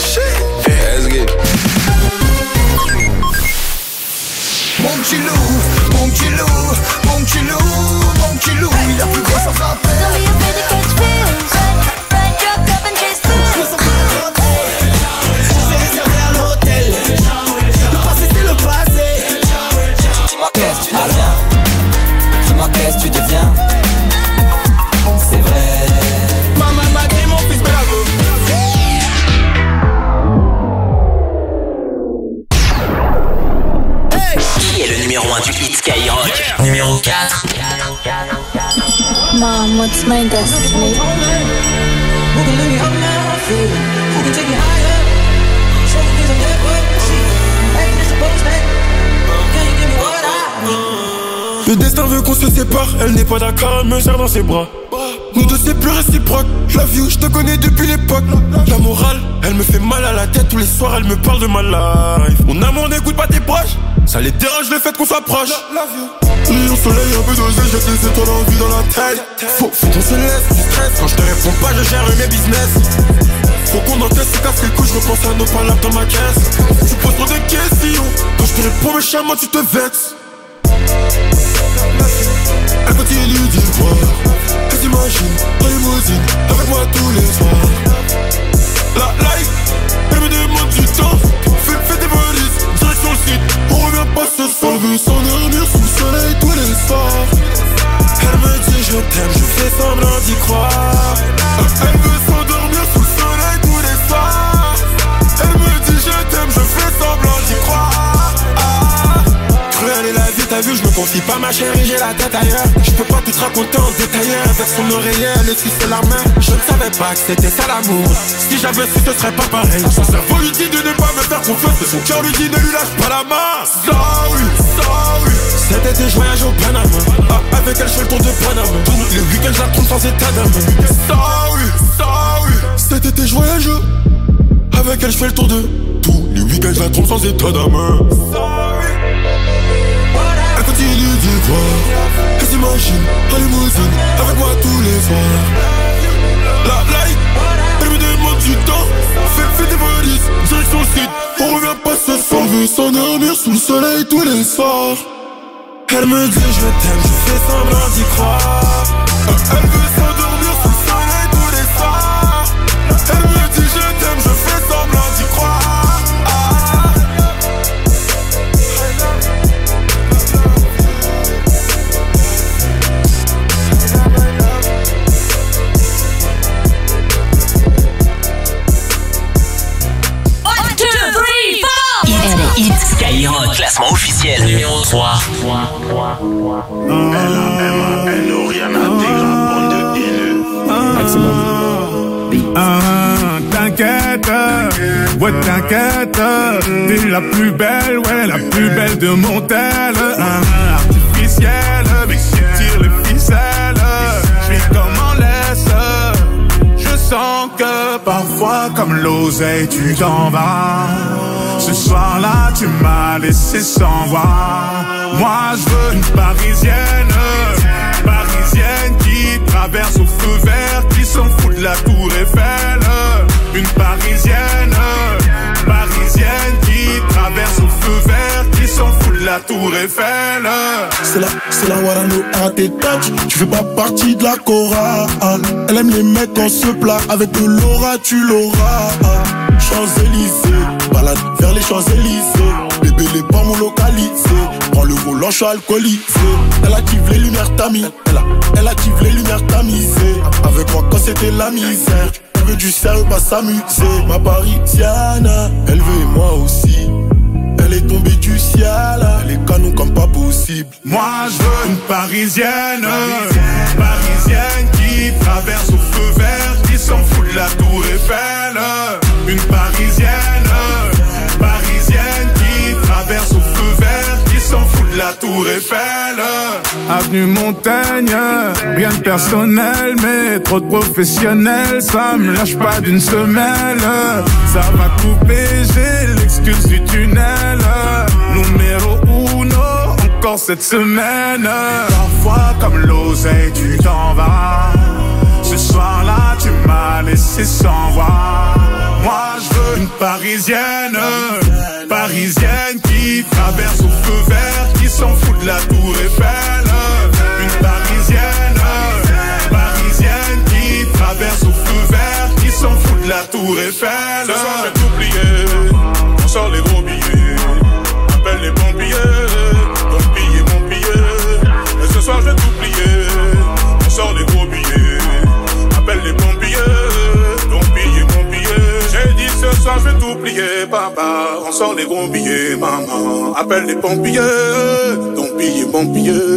Mon petit loup, mon petit loup, mon petit loup, mon petit loup, il a plus gros sans rappel. J'ai réservé un hôtel. Le passé c'est le passé. Dis-moi qu'est-ce que tu deviens. Dis-moi qu'est-ce que tu deviens. C'est vrai. Maman m'a dit mon fils bravo. Qui est le numéro un du hit Skyrock? Yeah. Numéro quatre. Mom, what's my destiny? Le destin veut qu'on se sépare, elle n'est pas d'accord, elle me serre dans ses bras. Nous deux c'est plus réciproque, la vie où je te connais depuis l'époque. La morale, elle me fait mal à la tête, tous les soirs elle me parle de ma life. Mon amour n'écoute pas tes proches, ça les dérange le fait qu'on s'approche. Au soleil un peu dosé, j'ai des étoiles en vue dans la tête. Faut, faut qu'on se laisse du stress, quand je te réponds pas je gère mes business. Faut qu'on encaisse ce casse les couilles, je repense à nos palabres dans ma caisse. Tu poses trop de questions, quand je te réponds méchamment tu te vexes. Elle continue d'y croire, elle s'imagine dans les limousine avec moi tous les soirs. La life, elle me demande du temps, fais, fais des valises, direction le site, on revient pas ce soir. Elle veut s'endormir sous le soleil tous les soirs. Elle me dit je t'aime, je fais semblant d'y croire. Elle veut s'endormir sous le soleil tous les soirs. Elle me dit je t'aime, je fais semblant d'y croire. Cruelle est la vie, t'as vu, je me confie pas ma chérie, j'ai la tête ailleurs. Je peux pas tout te raconter en détail. Avec son oreiller, elle essuie la main. Je ne savais pas que c'était ça l'amour. Si j'avais su, ce serait pas pareil. Son cerveau lui dit de ne pas me faire confiance, mais son cœur lui dit ne lui lâche pas la main. Sorry, sorry. Cet été, je voyage au Panama. Ah, avec elle, je fais le tour de Panama. Tous les week-ends, je la trompe sans état d'âme. Sorry, sorry. Cet été, je voyage. Avec elle, je fais le tour de. Tous les week-ends, je la trompe sans état d'âme. Sorry. Elle continue d'y croire, elle s'imagine en limousine avec moi tous les soirs. La light, elle me demande du temps, fais, fais des valises, direction le site, on revient pas ce soir. Elle veut s'endormir sous le soleil tous les soirs. Elle me dit je t'aime, je fais semblant d'y croire. Elle veut s'endormir sous le soleil tous les soirs. Elle me dit je t'aime, je fais semblant d'y croire. Skyrock, classement officiel. officiel numéro trois. Elle a elle rien à dire, bande de haineux. Maximum. Ah, t'inquiète, ouais t'inquiète, t'es la plus belle, ouais la plus belle de mon tel. Ah, artificielle, mais je tire les ficelles, je suis comme en laisse. Je sens que parfois comme l'oseille tu t'en vas. Ce soir-là tu m'as laissé sans voix. Moi je veux une parisienne, parisienne qui traverse au feu vert, qui s'en fout de la tour Eiffel. Une parisienne, parisienne qui traverse au feu vert, qui s'en fout de la tour Eiffel. C'est la, c'est la Warano à tes touch. Tu fais pas partie de la chorale. Elle aime les mecs en se plat. Avec de l'aura tu l'auras. Champs-Élysées, balade vers les Champs-Élysées. Bébé les pommes localisées. Prends le volant, je suis alcoolisé. Elle active les lumières tamisées. Elle, elle active les lumières tamisées. Avec moi quand c'était la misère. Elle veut du sérieux, pas s'amuser. Ma parisienne, elle veut moi aussi. Elle est tombée du ciel, elle est canon comme pas possible. Moi je veux une parisienne, parisienne, parisienne qui traverse au feu vert, qui s'en fout de la tour Eiffel. Une parisienne, parisienne qui traverse au feu vert, qui s'en fout de la tour Eiffel. Avenue Montaigne, rien de personnel, mais trop de professionnels, ça me lâche pas d'une semelle. Ça va couper, j'ai l'excuse du tunnel. Numéro uno, encore cette semaine. Parfois comme l'oseille tu t'en vas. Ce soir-là tu m'as laissé sans voix. Moi je veux une parisienne, parisienne qui traverse au feu vert, qui s'en fout de la tour Eiffel. Une parisienne, parisienne qui traverse au feu vert, qui s'en fout de la tour Eiffel. Ce soir je vais t'oublier, on sort les gros billets. Appelle les pompiers, ton billet, mon billet. Et ce soir je vais t'oublier, on sort les gros billets. Appelle les pompiers, ton billet, mon billet. J'ai dit ce soir je vais t'oublier, papa. On sort les gros billets, maman. Appelle les pompiers, ton billet, mon billet.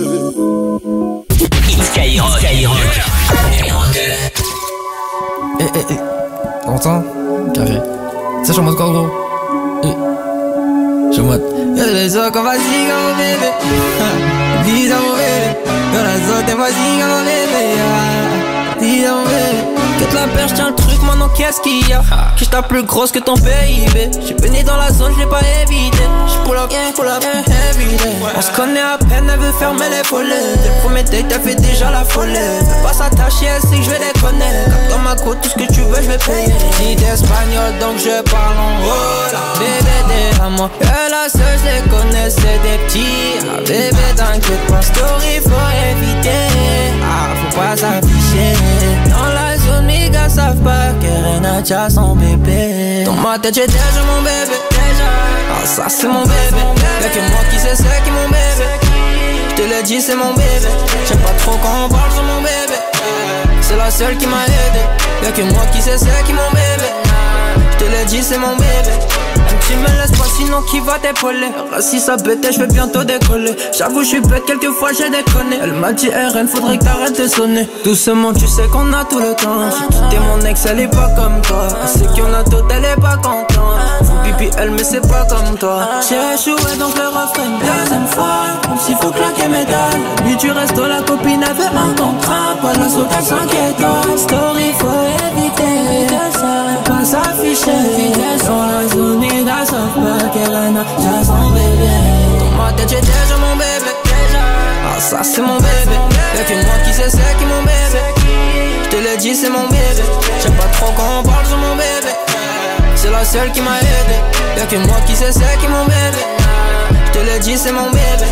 Skyrock, Skyrock. Numéro deux. Eh, eh, eh. T'entends? Carré. Ça, je suis en mode quoi, gros? Eh. Je suis en mode. Y'a les autres qu'on va ziga mon bébé. Dis à mon bébé. Y'a les autres qu'on va ziga mon bébé. Dis à mon bébé. Quitte la perche, tiens le truc, maintenant qu'est-ce qu'il y a? Que je tape plus grosse que ton P I B. J'suis baigné dans la zone, j'l'ai pas évité. J'pull up, pull up, everyday. On se connaît à peine, elle veut fermer les volets. Dès le premier date, elle fait déjà la folie. Veut pas s'attacher, elle sait que j'vais déconner. Cap dans ma côte, tout ce que tu veux, j'vais payer. J'ai d'espagnol, donc je parle en rola. Bébé, des amants, que la seule, j'les connais, c'est des petits. Ah, bébé, t'inquiète pas, story, faut éviter. Ah, faut pas s'afficher. Dans la zone, mes gars savent pas que Reina a son bébé. Dans ma tête, j'ai déjà mon bébé. Ah, ça, c'est mon bébé. Y'a que moi qui sais, c'est qui mon bébé. J'te l'ai dit, c'est mon bébé. J'aime pas trop quand on parle sur mon bébé. C'est la seule qui m'a aidé. Y'a que moi qui sais, c'est qui mon bébé. J'te l'ai dit, c'est mon bébé. Tu me laisses pas sinon qui va t'épauler. Si ça pète, je vais bientôt décoller. J'avoue je suis bête, quelquefois j'ai déconné. Elle m'a dit R N, faudrait que t'arrêtes de sonner. Doucement tu sais qu'on a tout le temps. J'ai quitté mon ex, elle est pas comme toi. Elle sait qu'on a tout, elle est pas contente. Faut pipi elle mais c'est pas comme toi. J'ai échoué donc le refrain une deuxième fois. Comme s'il faut claquer mes dalles. Lui tu restes la copine avait un contrat. Pas la saute à cinq étoiles. Story faut éviter ça. Pas s'afficher. Dans la zone gars savent pas qu'elle a déjà son bébé. Dans ma tête j'ai déjà mon bébé. Ah ça c'est mon bébé. Y'a que moi qui sais c'est qui mon bébé. J'te l'ai dit c'est mon bébé. J'aime pas trop quand on parle sur mon bébé. C'est la seule qui m'a aidé. Y'a que moi qui sais c'est qui mon bébé. J'te l'ai dit c'est mon bébé.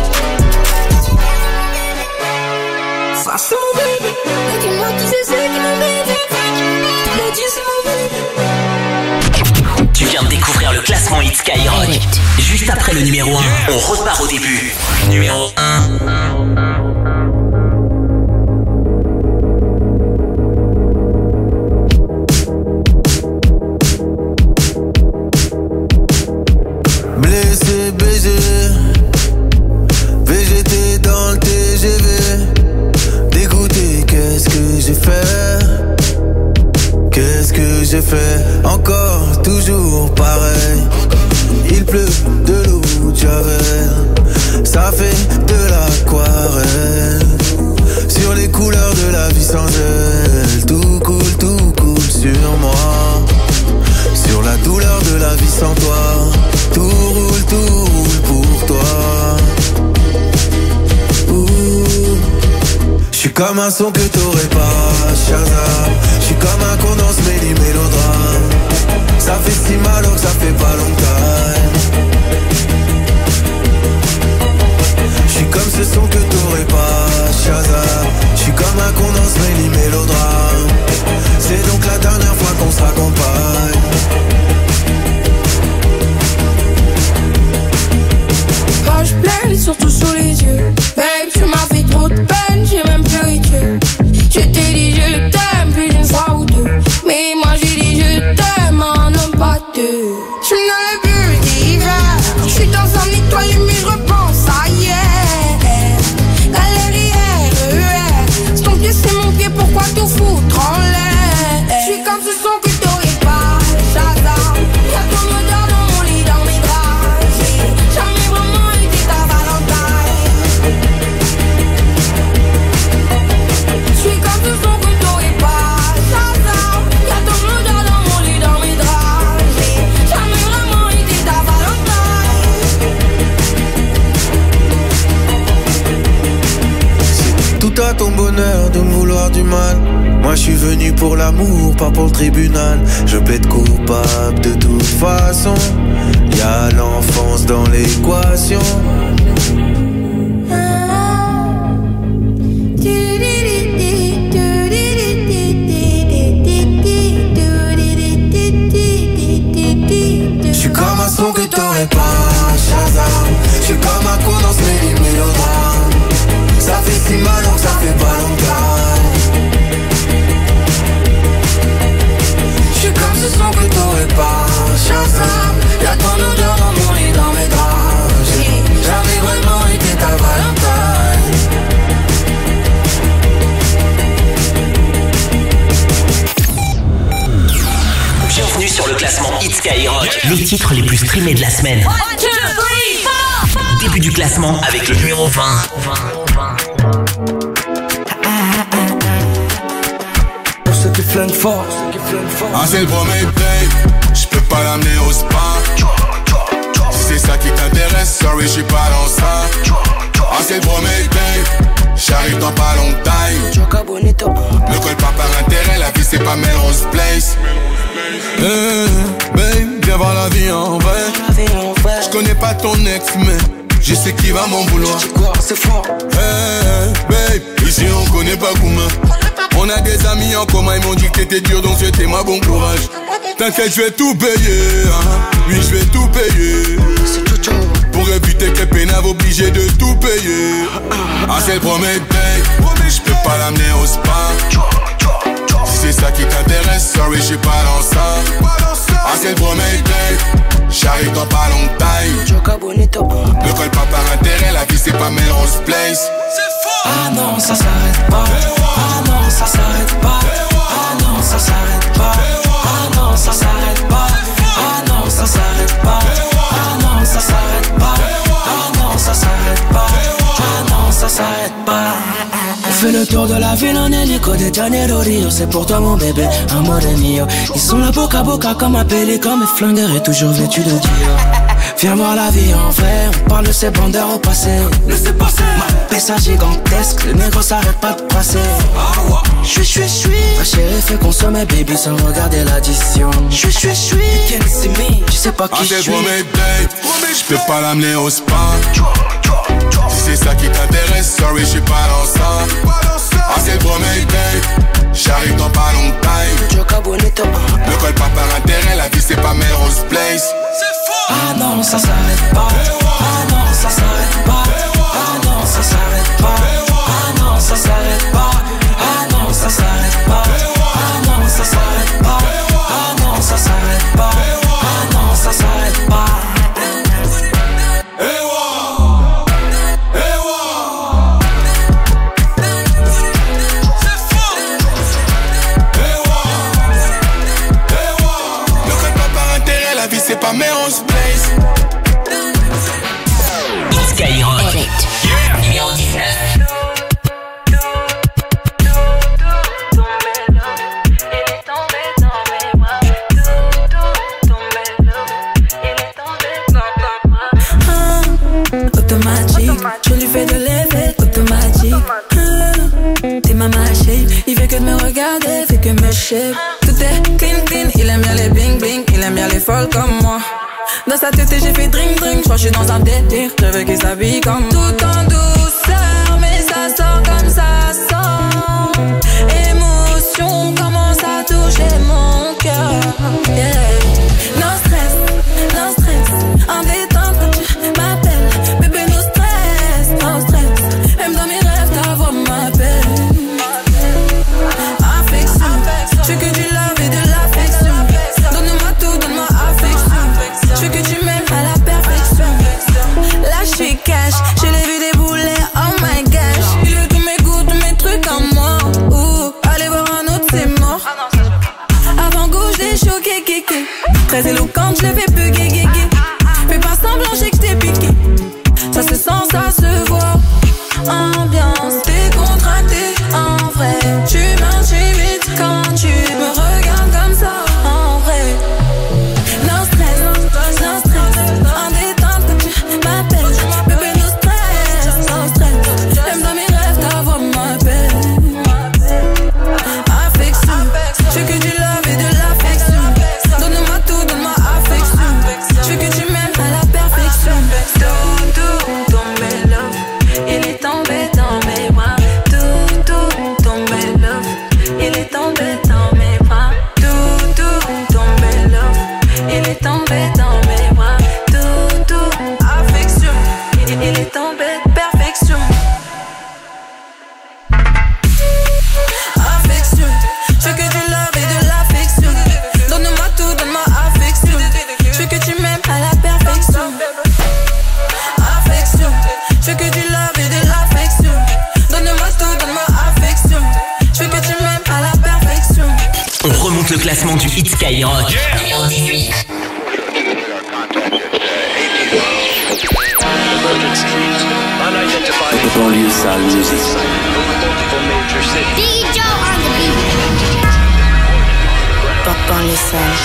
Ça c'est mon bébé. Y'a que moi qui sais c'est qui mon bébé. J'te l'ai dit c'est mon bébé. Tu viens de découvrir le classement Hit Skyrock. Juste après le numéro un, on repart au début. Numéro un. Blessé, baisé, j'ai fait encore, toujours pareil. Il pleut de l'eau de Javel, ça fait de l'aquarelle. Sur les couleurs de la vie sans elle, tout coule, tout coule sur moi. Sur la douleur de la vie sans toi, tout roule, tout roule pour toi. J'suis comme un son que t'aurais pas, Shazam. J'suis comme un condense méli mélodrame. Ça fait si mal alors que ça fait pas longtemps. J'suis comme ce son que t'aurais pas, Shazam. J'suis comme un condense méli mélodrame. C'est donc la dernière fois qu'on se raccompagne. Page pleine, surtout sous les yeux. Babe, tu m'as fait trop de peine, j'ai même pleuré. Je t'ai dit je t'aime plus d'une fois ou deux. Mais moi j'ai dit je t'aime un homme pas deux. Je suis dans le bulle d'hiver, je suis dans un étoile mais je repense à hier. Galerie R E R, ton pied c'est mon pied, pourquoi tout foutre en l'air? Je suis comme ce son que t'aurais pas, Shazam. Y'a ton odeur dans mon lit, dans mes draps. J'ai jamais vraiment été ta Valentine. Je suis comme ce son que t'aurais pas, Shazam. Y'a ton odeur dans mon lit, dans mes draps. J'ai jamais vraiment été ta Valentine. C'est tout à ton bonheur de me vouloir du mal. Moi je suis venu pour l'amour, pas pour le tribunal. Je plaide coupable de toute façon. Y'a l'enfance dans l'équation. J'suis comme un son que t'aurais pas, Shazam. J'suis comme un condense méli mélodrame. Ça fait si mal donc ça fait pas longtemps. J'suis comme ce son que t'aurais pas, Shazam. Y'a ton odeur dans mon lit, dans mes draps. J'ai jamais vraiment été ta Valentine. Bienvenue sur le classement Hit Skyrock. Les titres les plus streamés de la semaine. One, two, three, four. Début du classement avec le numéro vingt. Pour ceux qui flinguent fort. Ah c'est le premier babe, j'peux pas l'amener au spa. Si c'est ça qui t'intéresse, sorry j'suis pas dans ça. Ah c'est le premier babe, j'arrive dans pas longtemps. Ne colle pas par intérêt, la vie c'est pas Melrose Place. Hey, babe, viens voir la vie en vrai. J'connais pas ton ex mais je sais qui va m'en vouloir. C'est fort. Hey, babe, ici on connaît pas Gouma. On a des amis en commun, ils m'ont dit que t'étais dur donc souhaitez-moi bon courage. T'inquiète, je vais tout payer, hein. Oui, je vais tout payer. Pour éviter que pénave obligé de tout payer. Ah, c'est le premier babe, j'peux pas l'amener au spa. Si c'est ça qui t'intéresse, sorry, j'suis pas dans ça. Ah, c'est le premier babe, j'arrive dans pas longtemps. Ne colle pas par intérêt, la vie c'est pas Melrose Place. Ah non, ça s'arrête pas. Ah non, ça s'arrête pas. Ah non, ça s'arrête pas. Ah non, ça s'arrête pas. Ah non, ça s'arrête pas. Ah non, ça s'arrête pas. Ah non, ça s'arrête pas. Ah non, ça s'arrête pas. On fait le tour de la ville en hélico de Janeiro Rio. C'est pour toi mon bébé, amore mio. Ils sont là boca à boca comme un pélican. Mes flingueurs est toujours vêtu de Dior. Viens voir la vie en vrai, on parle de ces bandeurs au passé. Laissez passer. Ma pessa gigantesque, le négro s'arrête pas de passer. J'suis, j'suis, j'suis. Ma chérie fait consommer baby sans regarder l'addition. J'suis, j'suis, j'suis. Tu sais pas qui j'suis. Ah c'est premier date, j'peux pas l'amener au spa. Si c'est ça qui t'intéresse, sorry j'suis pas dans ça. Ah c'est le premier date, j'arrive dans pas longtemps. Ne colle pas par intérêt, la vie c'est pas Melrose Place. Ah non, ça s'arrête pas. Ah non, ça s'arrête pas. Ah non, ça s'arrête pas. Ah non, ça s'arrête pas. Ah non, ça s'arrête pas. Ah non, ça s'arrête pas. Ah non, ça s'arrête pas. Ah non, ça s'arrête pas. Skyrock. Yeah. Numéro dix-neuf. Je lui fais de l'effet automatique. Hum, T'es ma shape. Il fait que de me regarder, fait que me shape. Tout est clean clean, il aime bien les bling bling, il aime bien les folles comme moi. Dans sa tête j'ai fait drink drink, j'crois que je suis dans un délire. Je veux qu'il s'habille comme tout en douceur, mais ça sort comme ça sort. Émotion commence à toucher mon cœur. Yeah. No stress, no stress, en détente quand tu m'appelles. Bébé no stress, no stress. Même dans mes rêves ta voix m'appelle. Affection, je veux que du love et de l'affection. Donne-moi tout, donne-moi affection. Je veux que tu m'aimes à la perfection. Là je suis cash, je l'ai vu débouler, oh my gosh. Il veut tous mes goûts, tous mes trucs en moi. Ouh, allez voir un autre c'est mort. Avant gauche des choqués, kéké. Très éloquente, je le fais plus gay, gay, gay. Fais pas semblant, j'ai que t'es piqué. Ça se sent, ça se voit. Ambiance décontractée, en vrai. Tu m'intimides quand tu me regardes comme ça, en vrai. No stress, no stress. En détente quand tu m'appelles. Bébé, no stress, no stress. Même dans mes rêves, ta voix m'appelle. Affection, je veux que du love et de l'affection. Donne-moi tout, donne-moi affection. Je veux que tu m'aimes à la perfection. Tout, tout, tombé love. Il est tombé dans mes bras. Tout, tout, tombé love. Il est tombé dans mes bras. Tout, tout, tombé love. Il est tombé dans mes bras. Tout, tout, affection. Il, il est tombé perfection. Affection, je veux que du love et de l'affection. Donne-moi tout, donne-moi affection. Je veux que tu m'aimes à la perfection. Affection, je veux que du love et de l'affection. Donne-moi tout, donne-moi affection. Je veux que tu m'aimes à la perfection. On remonte le classement du hit Skyrock. Yeah. Numéro dix-huit. Banlieue sale musique. Biggie Joe on the beat. Banlieue sale.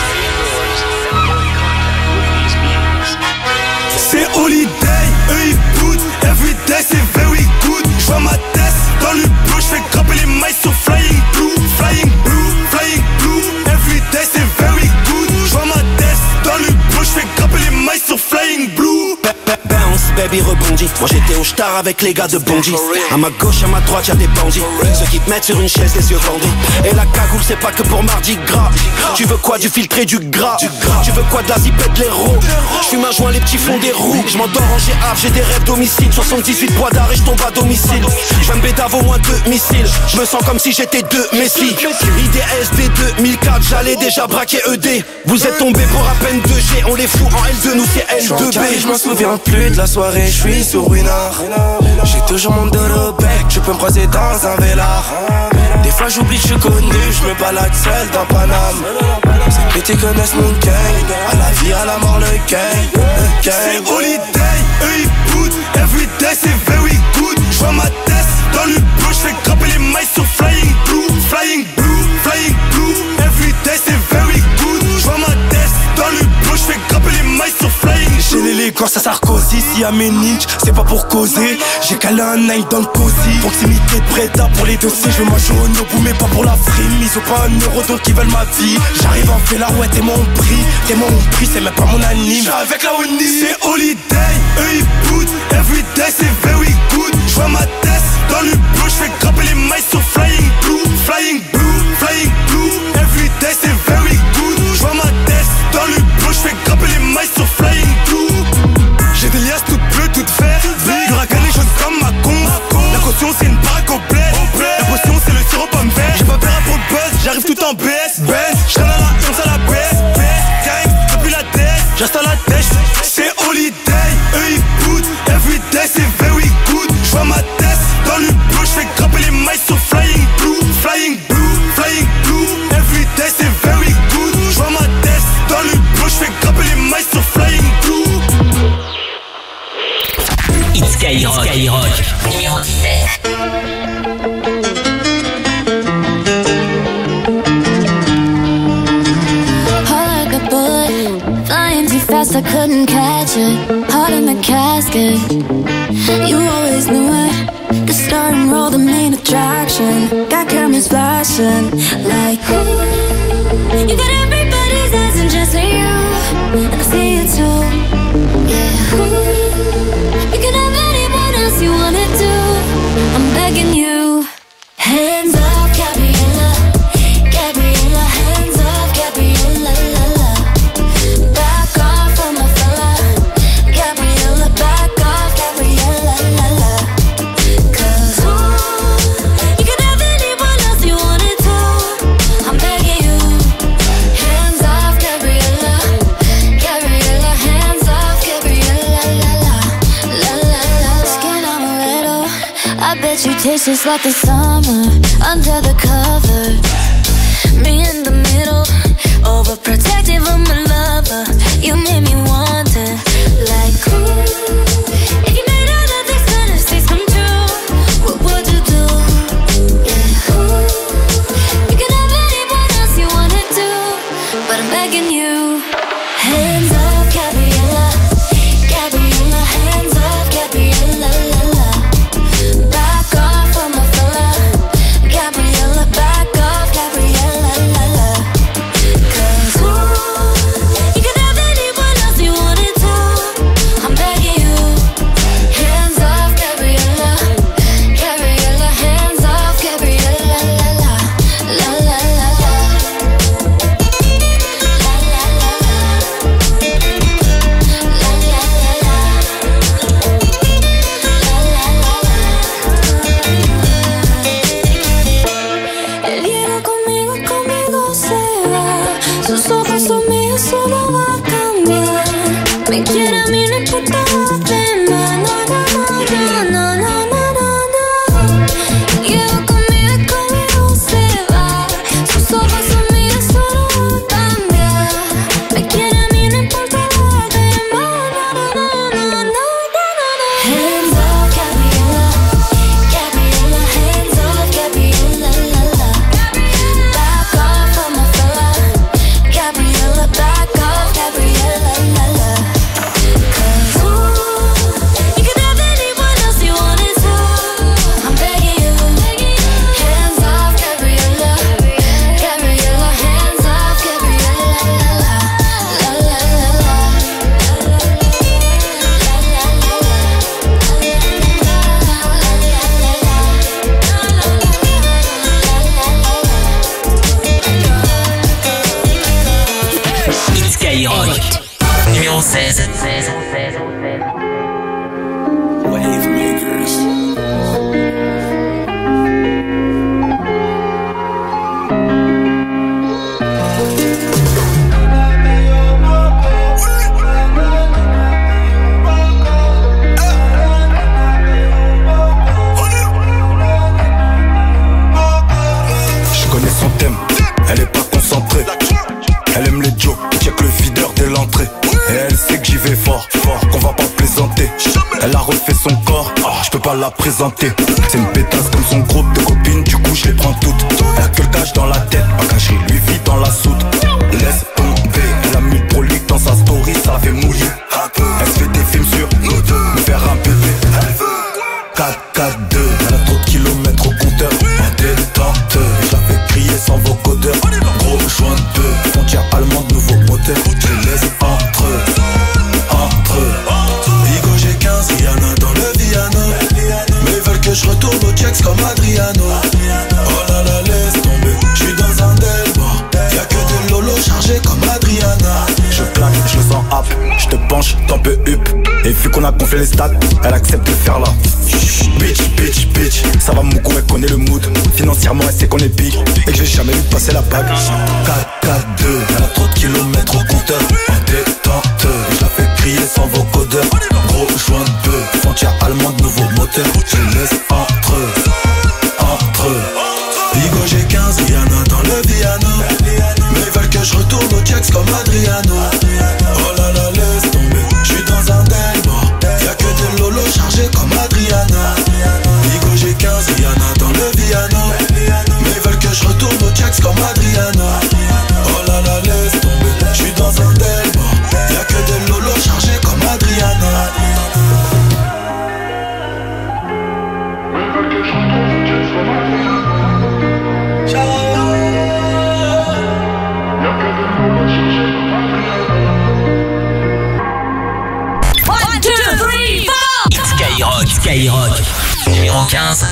C'est holiday, eux ils boutent. Everyday c'est very good. J'vois ma tête dans le bleu. J'fais grimper les mailles sur flying blue. Flying blue, flying blue. Everyday c'est very good. J'vois ma tête dans le bleu. J'fais grimper les mailles sur flying blue. Bounce, baby rebondit. Moi j'étais au star avec les gars de Bondy. À ma gauche, à ma droite y'a des bandits. Ceux qui te mettent sur une chaise, les yeux bandés. Et la cagoule c'est pas que pour mardi gras. Tu veux quoi, du filtré, du gras. Tu veux quoi, de la zipette, de l'héros. J'fume un joint, les petits fonds des roues. J'm'endors en G A, j'ai des rêves domicile. soixante-dix-huit poids d'arrêt, j'tombe à domicile. J'vais me bédave au moins deux missiles. J'me sens comme si j'étais deux Messi. I D S B deux mille quatre, j'allais déjà braquer E D. Vous êtes tombés pour à peine deux G. On les fout en L deux, nous c'est L deux B. Je m'en souviens plus de la soirée, je suis sur Ruinard. J'ai toujours mon dos au bec, tu peux me croiser dans un vélard. Des fois j'oublie que je suis connu, je me balade seul dans Paname. Ces petits connaissent mon gang, à la vie, à la mort le gang, le gang. C'est holiday, eux ils boutent. Everyday c'est very good. J'vois ma tête dans le bleu. J'fais grimper les mailles sur flying blue. Flying blue, flying blue. Everyday c'est very good. J'vois ma tête dans le bleu. J'fais grimper les mailles sur flying blue. J'ai l'élégance à Sarkozy, si à mes niches, c'est pas pour causer. J'ai calé un nine dans le cosy. Proximité de Breda pour les dossiers. Je veux manger au Nobu mais pas pour la frime. Ils ont pas un euro donc ils veulent ma vie. J'arrive en fait là, ouais t'es mon prix. T'es mon prix, c'est même pas mon anime. J'suis avec la Oni. C'est holiday, eux ils boutent. Everyday c'est very good. J'vois ma tête dans le bleu. J'fais grimper les mailles sur flying blue. Flying blue, flying blue. Everyday c'est very good. J'vois ma tête dans le bleu. J'fais grimper les mailles sur flying blue. J'ai des liasses toutes bleues, toutes vertes. Du racan les choses comme ma con. La caution c'est une baraque au bled. La potion c'est le sirop pomme vert. J'ai pas peur pour le buzz, j'arrive tout en B S. Benz, j'traîne à la onze à la B S. Gang, depuis la tête, j'reste à la tête. C'est holiday, eux ils boutent. Everyday c'est very good. J'vois ma tête dans le bleu. J'fais grimper les mailles sur flying blue. Flying blue, flying blue. Everyday c'est very good. J'vois ma tête dans le bleu. J'fais grimper les mailles sur flying blue. Hit Skyrock. Skyrock. Numéro dix-sept. Fast, I couldn't catch it. Heart in the casket. You always knew it. The star and roll, the main attraction. Got cameras flashing like ooh. You got everybody's eyes and just you. And I see it too. Yeah. Ooh. You can have anyone else you wanna do. I'm begging you. Hands up, Gabriella. Gabriella, hands up, Gabriella. La, la. Back off from my fella. Gabriella, back off, Gabriella. La, la. Cause ooh, you can have anyone else you wanted to. I'm begging you. Hands off, Gabriella. Gabriella, hands off, Gabriella. La, la. La, la, la. Skin amaretto. I bet you taste just like the summer under the cover. Me in the middle, overprotective of my lover. You made me wonder, like ooh, if you made all of these fantasies come true, what would you do? Yeah, ooh, you can have anyone else you wanna do, but I'm begging you. Hands up, Gabriella. Gabriella, hands up, Gabriella. La, la. Back off from my fella. Gabriella, back off, Gabriella. La, la. Cause ooh, you can have anyone else you wanted to. I'm begging you. Hands off, Gabriella. Gabriella, hands off, Gabriella. La, la. La, la, la, la. La, la, la, la. La, la, la, la. Él viene conmigo, conmigo se va. Sus ojos son míos, solo va a cambiar. Me quiere a mí, no importa lo demás. No, no, no, no, no, no, no, no. Llega conmigo, conmigo se va. Sus ojos son míos, solo va a cambiar. Me quiere a mí, no importa lo demás. No, no, no, no, no, no, no. Hands up, Gabriella. Gabriella, hands up, Gabriella. La, la. Back off from my fella. Gabriella, back off, Gabriella. La, la. Cause ooh, you can have anyone else you wanted to. I'm begging you. Hands off, Gabriella. Gabriella, hands off, Gabriella. La, la. La, la, la, la. Hit Skyrock. Numéro seize. Wave makers. Je connais son thème, elle est pas concentrée. Elle aime les jokes, check le videur dès l'entrée. Et elle sait que j'y vais fort, fort, qu'on va pas plaisanter. Elle a refait son corps, ah, je peux pas la présenter. C'est une pétasse comme son groupe de copines, du coup je les prends toutes. Elle a que le cash dans la tête, pas caché, lui vit dans la soute. Laisse tomber, elle a mis le prolique dans sa story, ça fait mouiller. Elle se fait des films sur nous deux, me faire un bébé. quatre quatre deux, elle a trop de kilomètres au compteur. En détente, je la fais crier sans vocodeur. Gros joint de peu, frontière allemande, nouveau moteur. Je les laisse entre eux, entre eux. Vigo j'ai quinze, Rihanna dans le Viano. Mais ils veulent que je retourne au checks comme Adriano. Oh là là, laisse tomber, je suis dans un delmore. Y'a que des lolos chargés comme Adriana. Je claque, je le sens up, je te penche, t'en peux up. Et vu qu'on a gonflé les stats, elle accepte de faire là. Bitch, bitch, bitch, ça va mon goût, elle connaît le mood. Financièrement, elle sait qu'on est big et que j'ai jamais vu passer la bague. quatre quatre deux, elle a trop de kilomètres au compteur. En détente, je la fais crier sans vocodeur. Gros joint de peu, frontière allemande, nouveau moteur. Je les laisse entre eux, entre eux. Vigo j'ai quinze, Rihanna dans le Viano. Mais ils veulent que je retourne au checks comme Adriano. Oh là là, laisse tomber, je suis dans un delmore. Y'a que des lolos chargés comme Rihanna. Bigo j'ai quinze, Rihanna dans le piano. Mais veulent que je retourne au checks comme Adriana. Oh là là laisse tomber, je suis dans un delbo. Y'a que des lolos chargés comme Adriana. Skyrock, Skyrock, numéro quinze.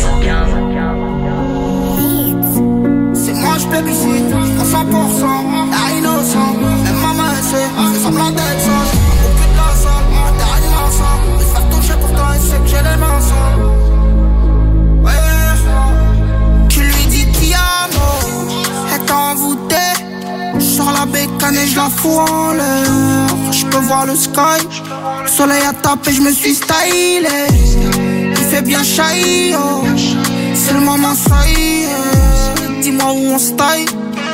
C'est moi je plébiscite, à cent pour cent, à innocent. Même maman elle sait, fait semblant d'être sage. Au cul de la salle, t'es animal sang. Je vais se faire toucher pourtant elle sait que j'ai les mains sales. Ouais, tu lui dis Tiamo, elle t'a envoûté. J'sors la bécane et j'la fous en l'air. J'peux voir le sky, le soleil a tapé, j'me suis stylé. Il fait bien chahi, oh. C'est le moment, ça y est. Dis-moi où on se taille.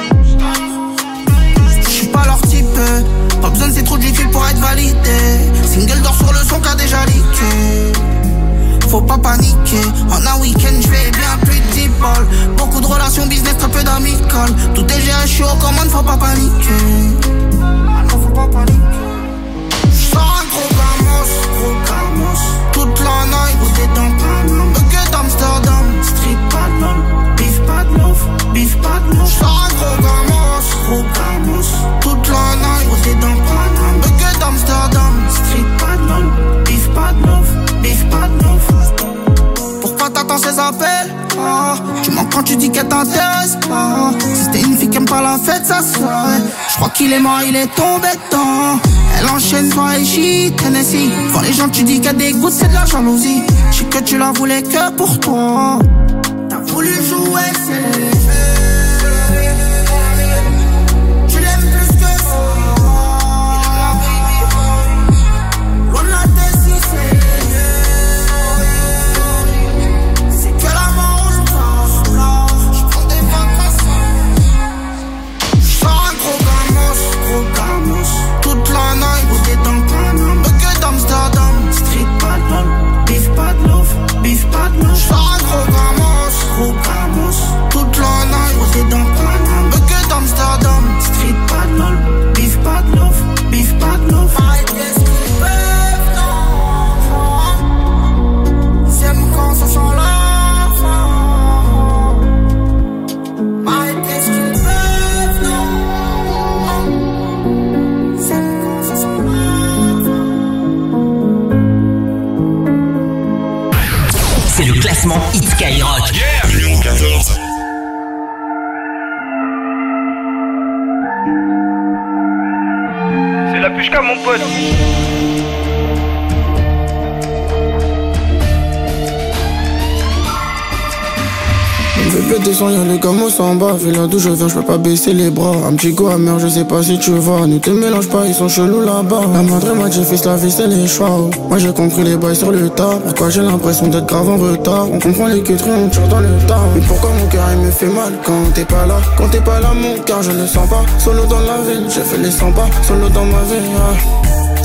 J'suis pas leur type, pas besoin de c'est trop du cul pour être validé. Single d'or sur le son qu'a déjà leaké. Faut pas paniquer, en un week-end j'vais bien plus de dix balles. Beaucoup de relations business, très peu d'amicales. Tout est géré, j'suis aux commandes, faut pas paniquer. Ah non, faut pas paniquer. J'sors un gros gamos, gros gamos. Toute la night, où t'es dans Paname. Bucket d'Amsterdam, street pas de lol. Beef pas de love, beef pas de love. J'sors un gros gamos, gros gamos. Toute la night, où t'es dans Paname. Bucket d'Amsterdam, street pas de lol. Beef pas de love, beef pas de love. Pourquoi t'attends ces appels? Ah, tu mens quand tu dis qu'elle t'intéresse pas. Si c'était une fille qui aime pas la fête, ça serait. J'crois qu'il est mort, il est tombé dedans. Elle enchaîne soirée shit, Tennessee. Quand les gens tu dis qu'il y a des gouttes, c'est de la jalousie. J'sais que tu la voulais que pour toi. T'as voulu jouer, c'est les tu l'aimes plus que ça. Loin de la tête, si c'est toute la night, où t'es dans Paname. Bucket d'Amsterdam, street pas de lol. Beef pas de love, beef pas de love. J'sors un gros gamos, gros gamos. Toute la night, où t'es dans Paname. Bucket d'Amsterdam, street pas de lol. Beef pas de love, beef pas de love. Arrête qu'est-ce qu'ils peuvent, non. Ils aiment quand ça sent la fin. Arrête qu'est-ce qu'ils peuvent, non. C'est le classement Hit Skyrock. Yeah, numéro quatorze. C'est la pushka mon pote. On me fait péter son y'a les gamos en bas. Fais là d'où je viens, je peux pas baisser les bras. Un petit go amer, je sais pas si tu vois. Ne te mélange pas, ils sont chelous là-bas. La madre m'a dit fils, la vie c'est les choix. Moi j'ai compris les bails sur le tas. Pourquoi j'ai l'impression d'être grave en retard. On comprend les queuteries, on tire dans le tas. Mais pourquoi mon cœur il me fait mal quand t'es pas là. Quand t'es pas là mon cœur je le sens pas. Solo dans la ville, j'ai fait les cent pas. Solo dans ma vie, ah.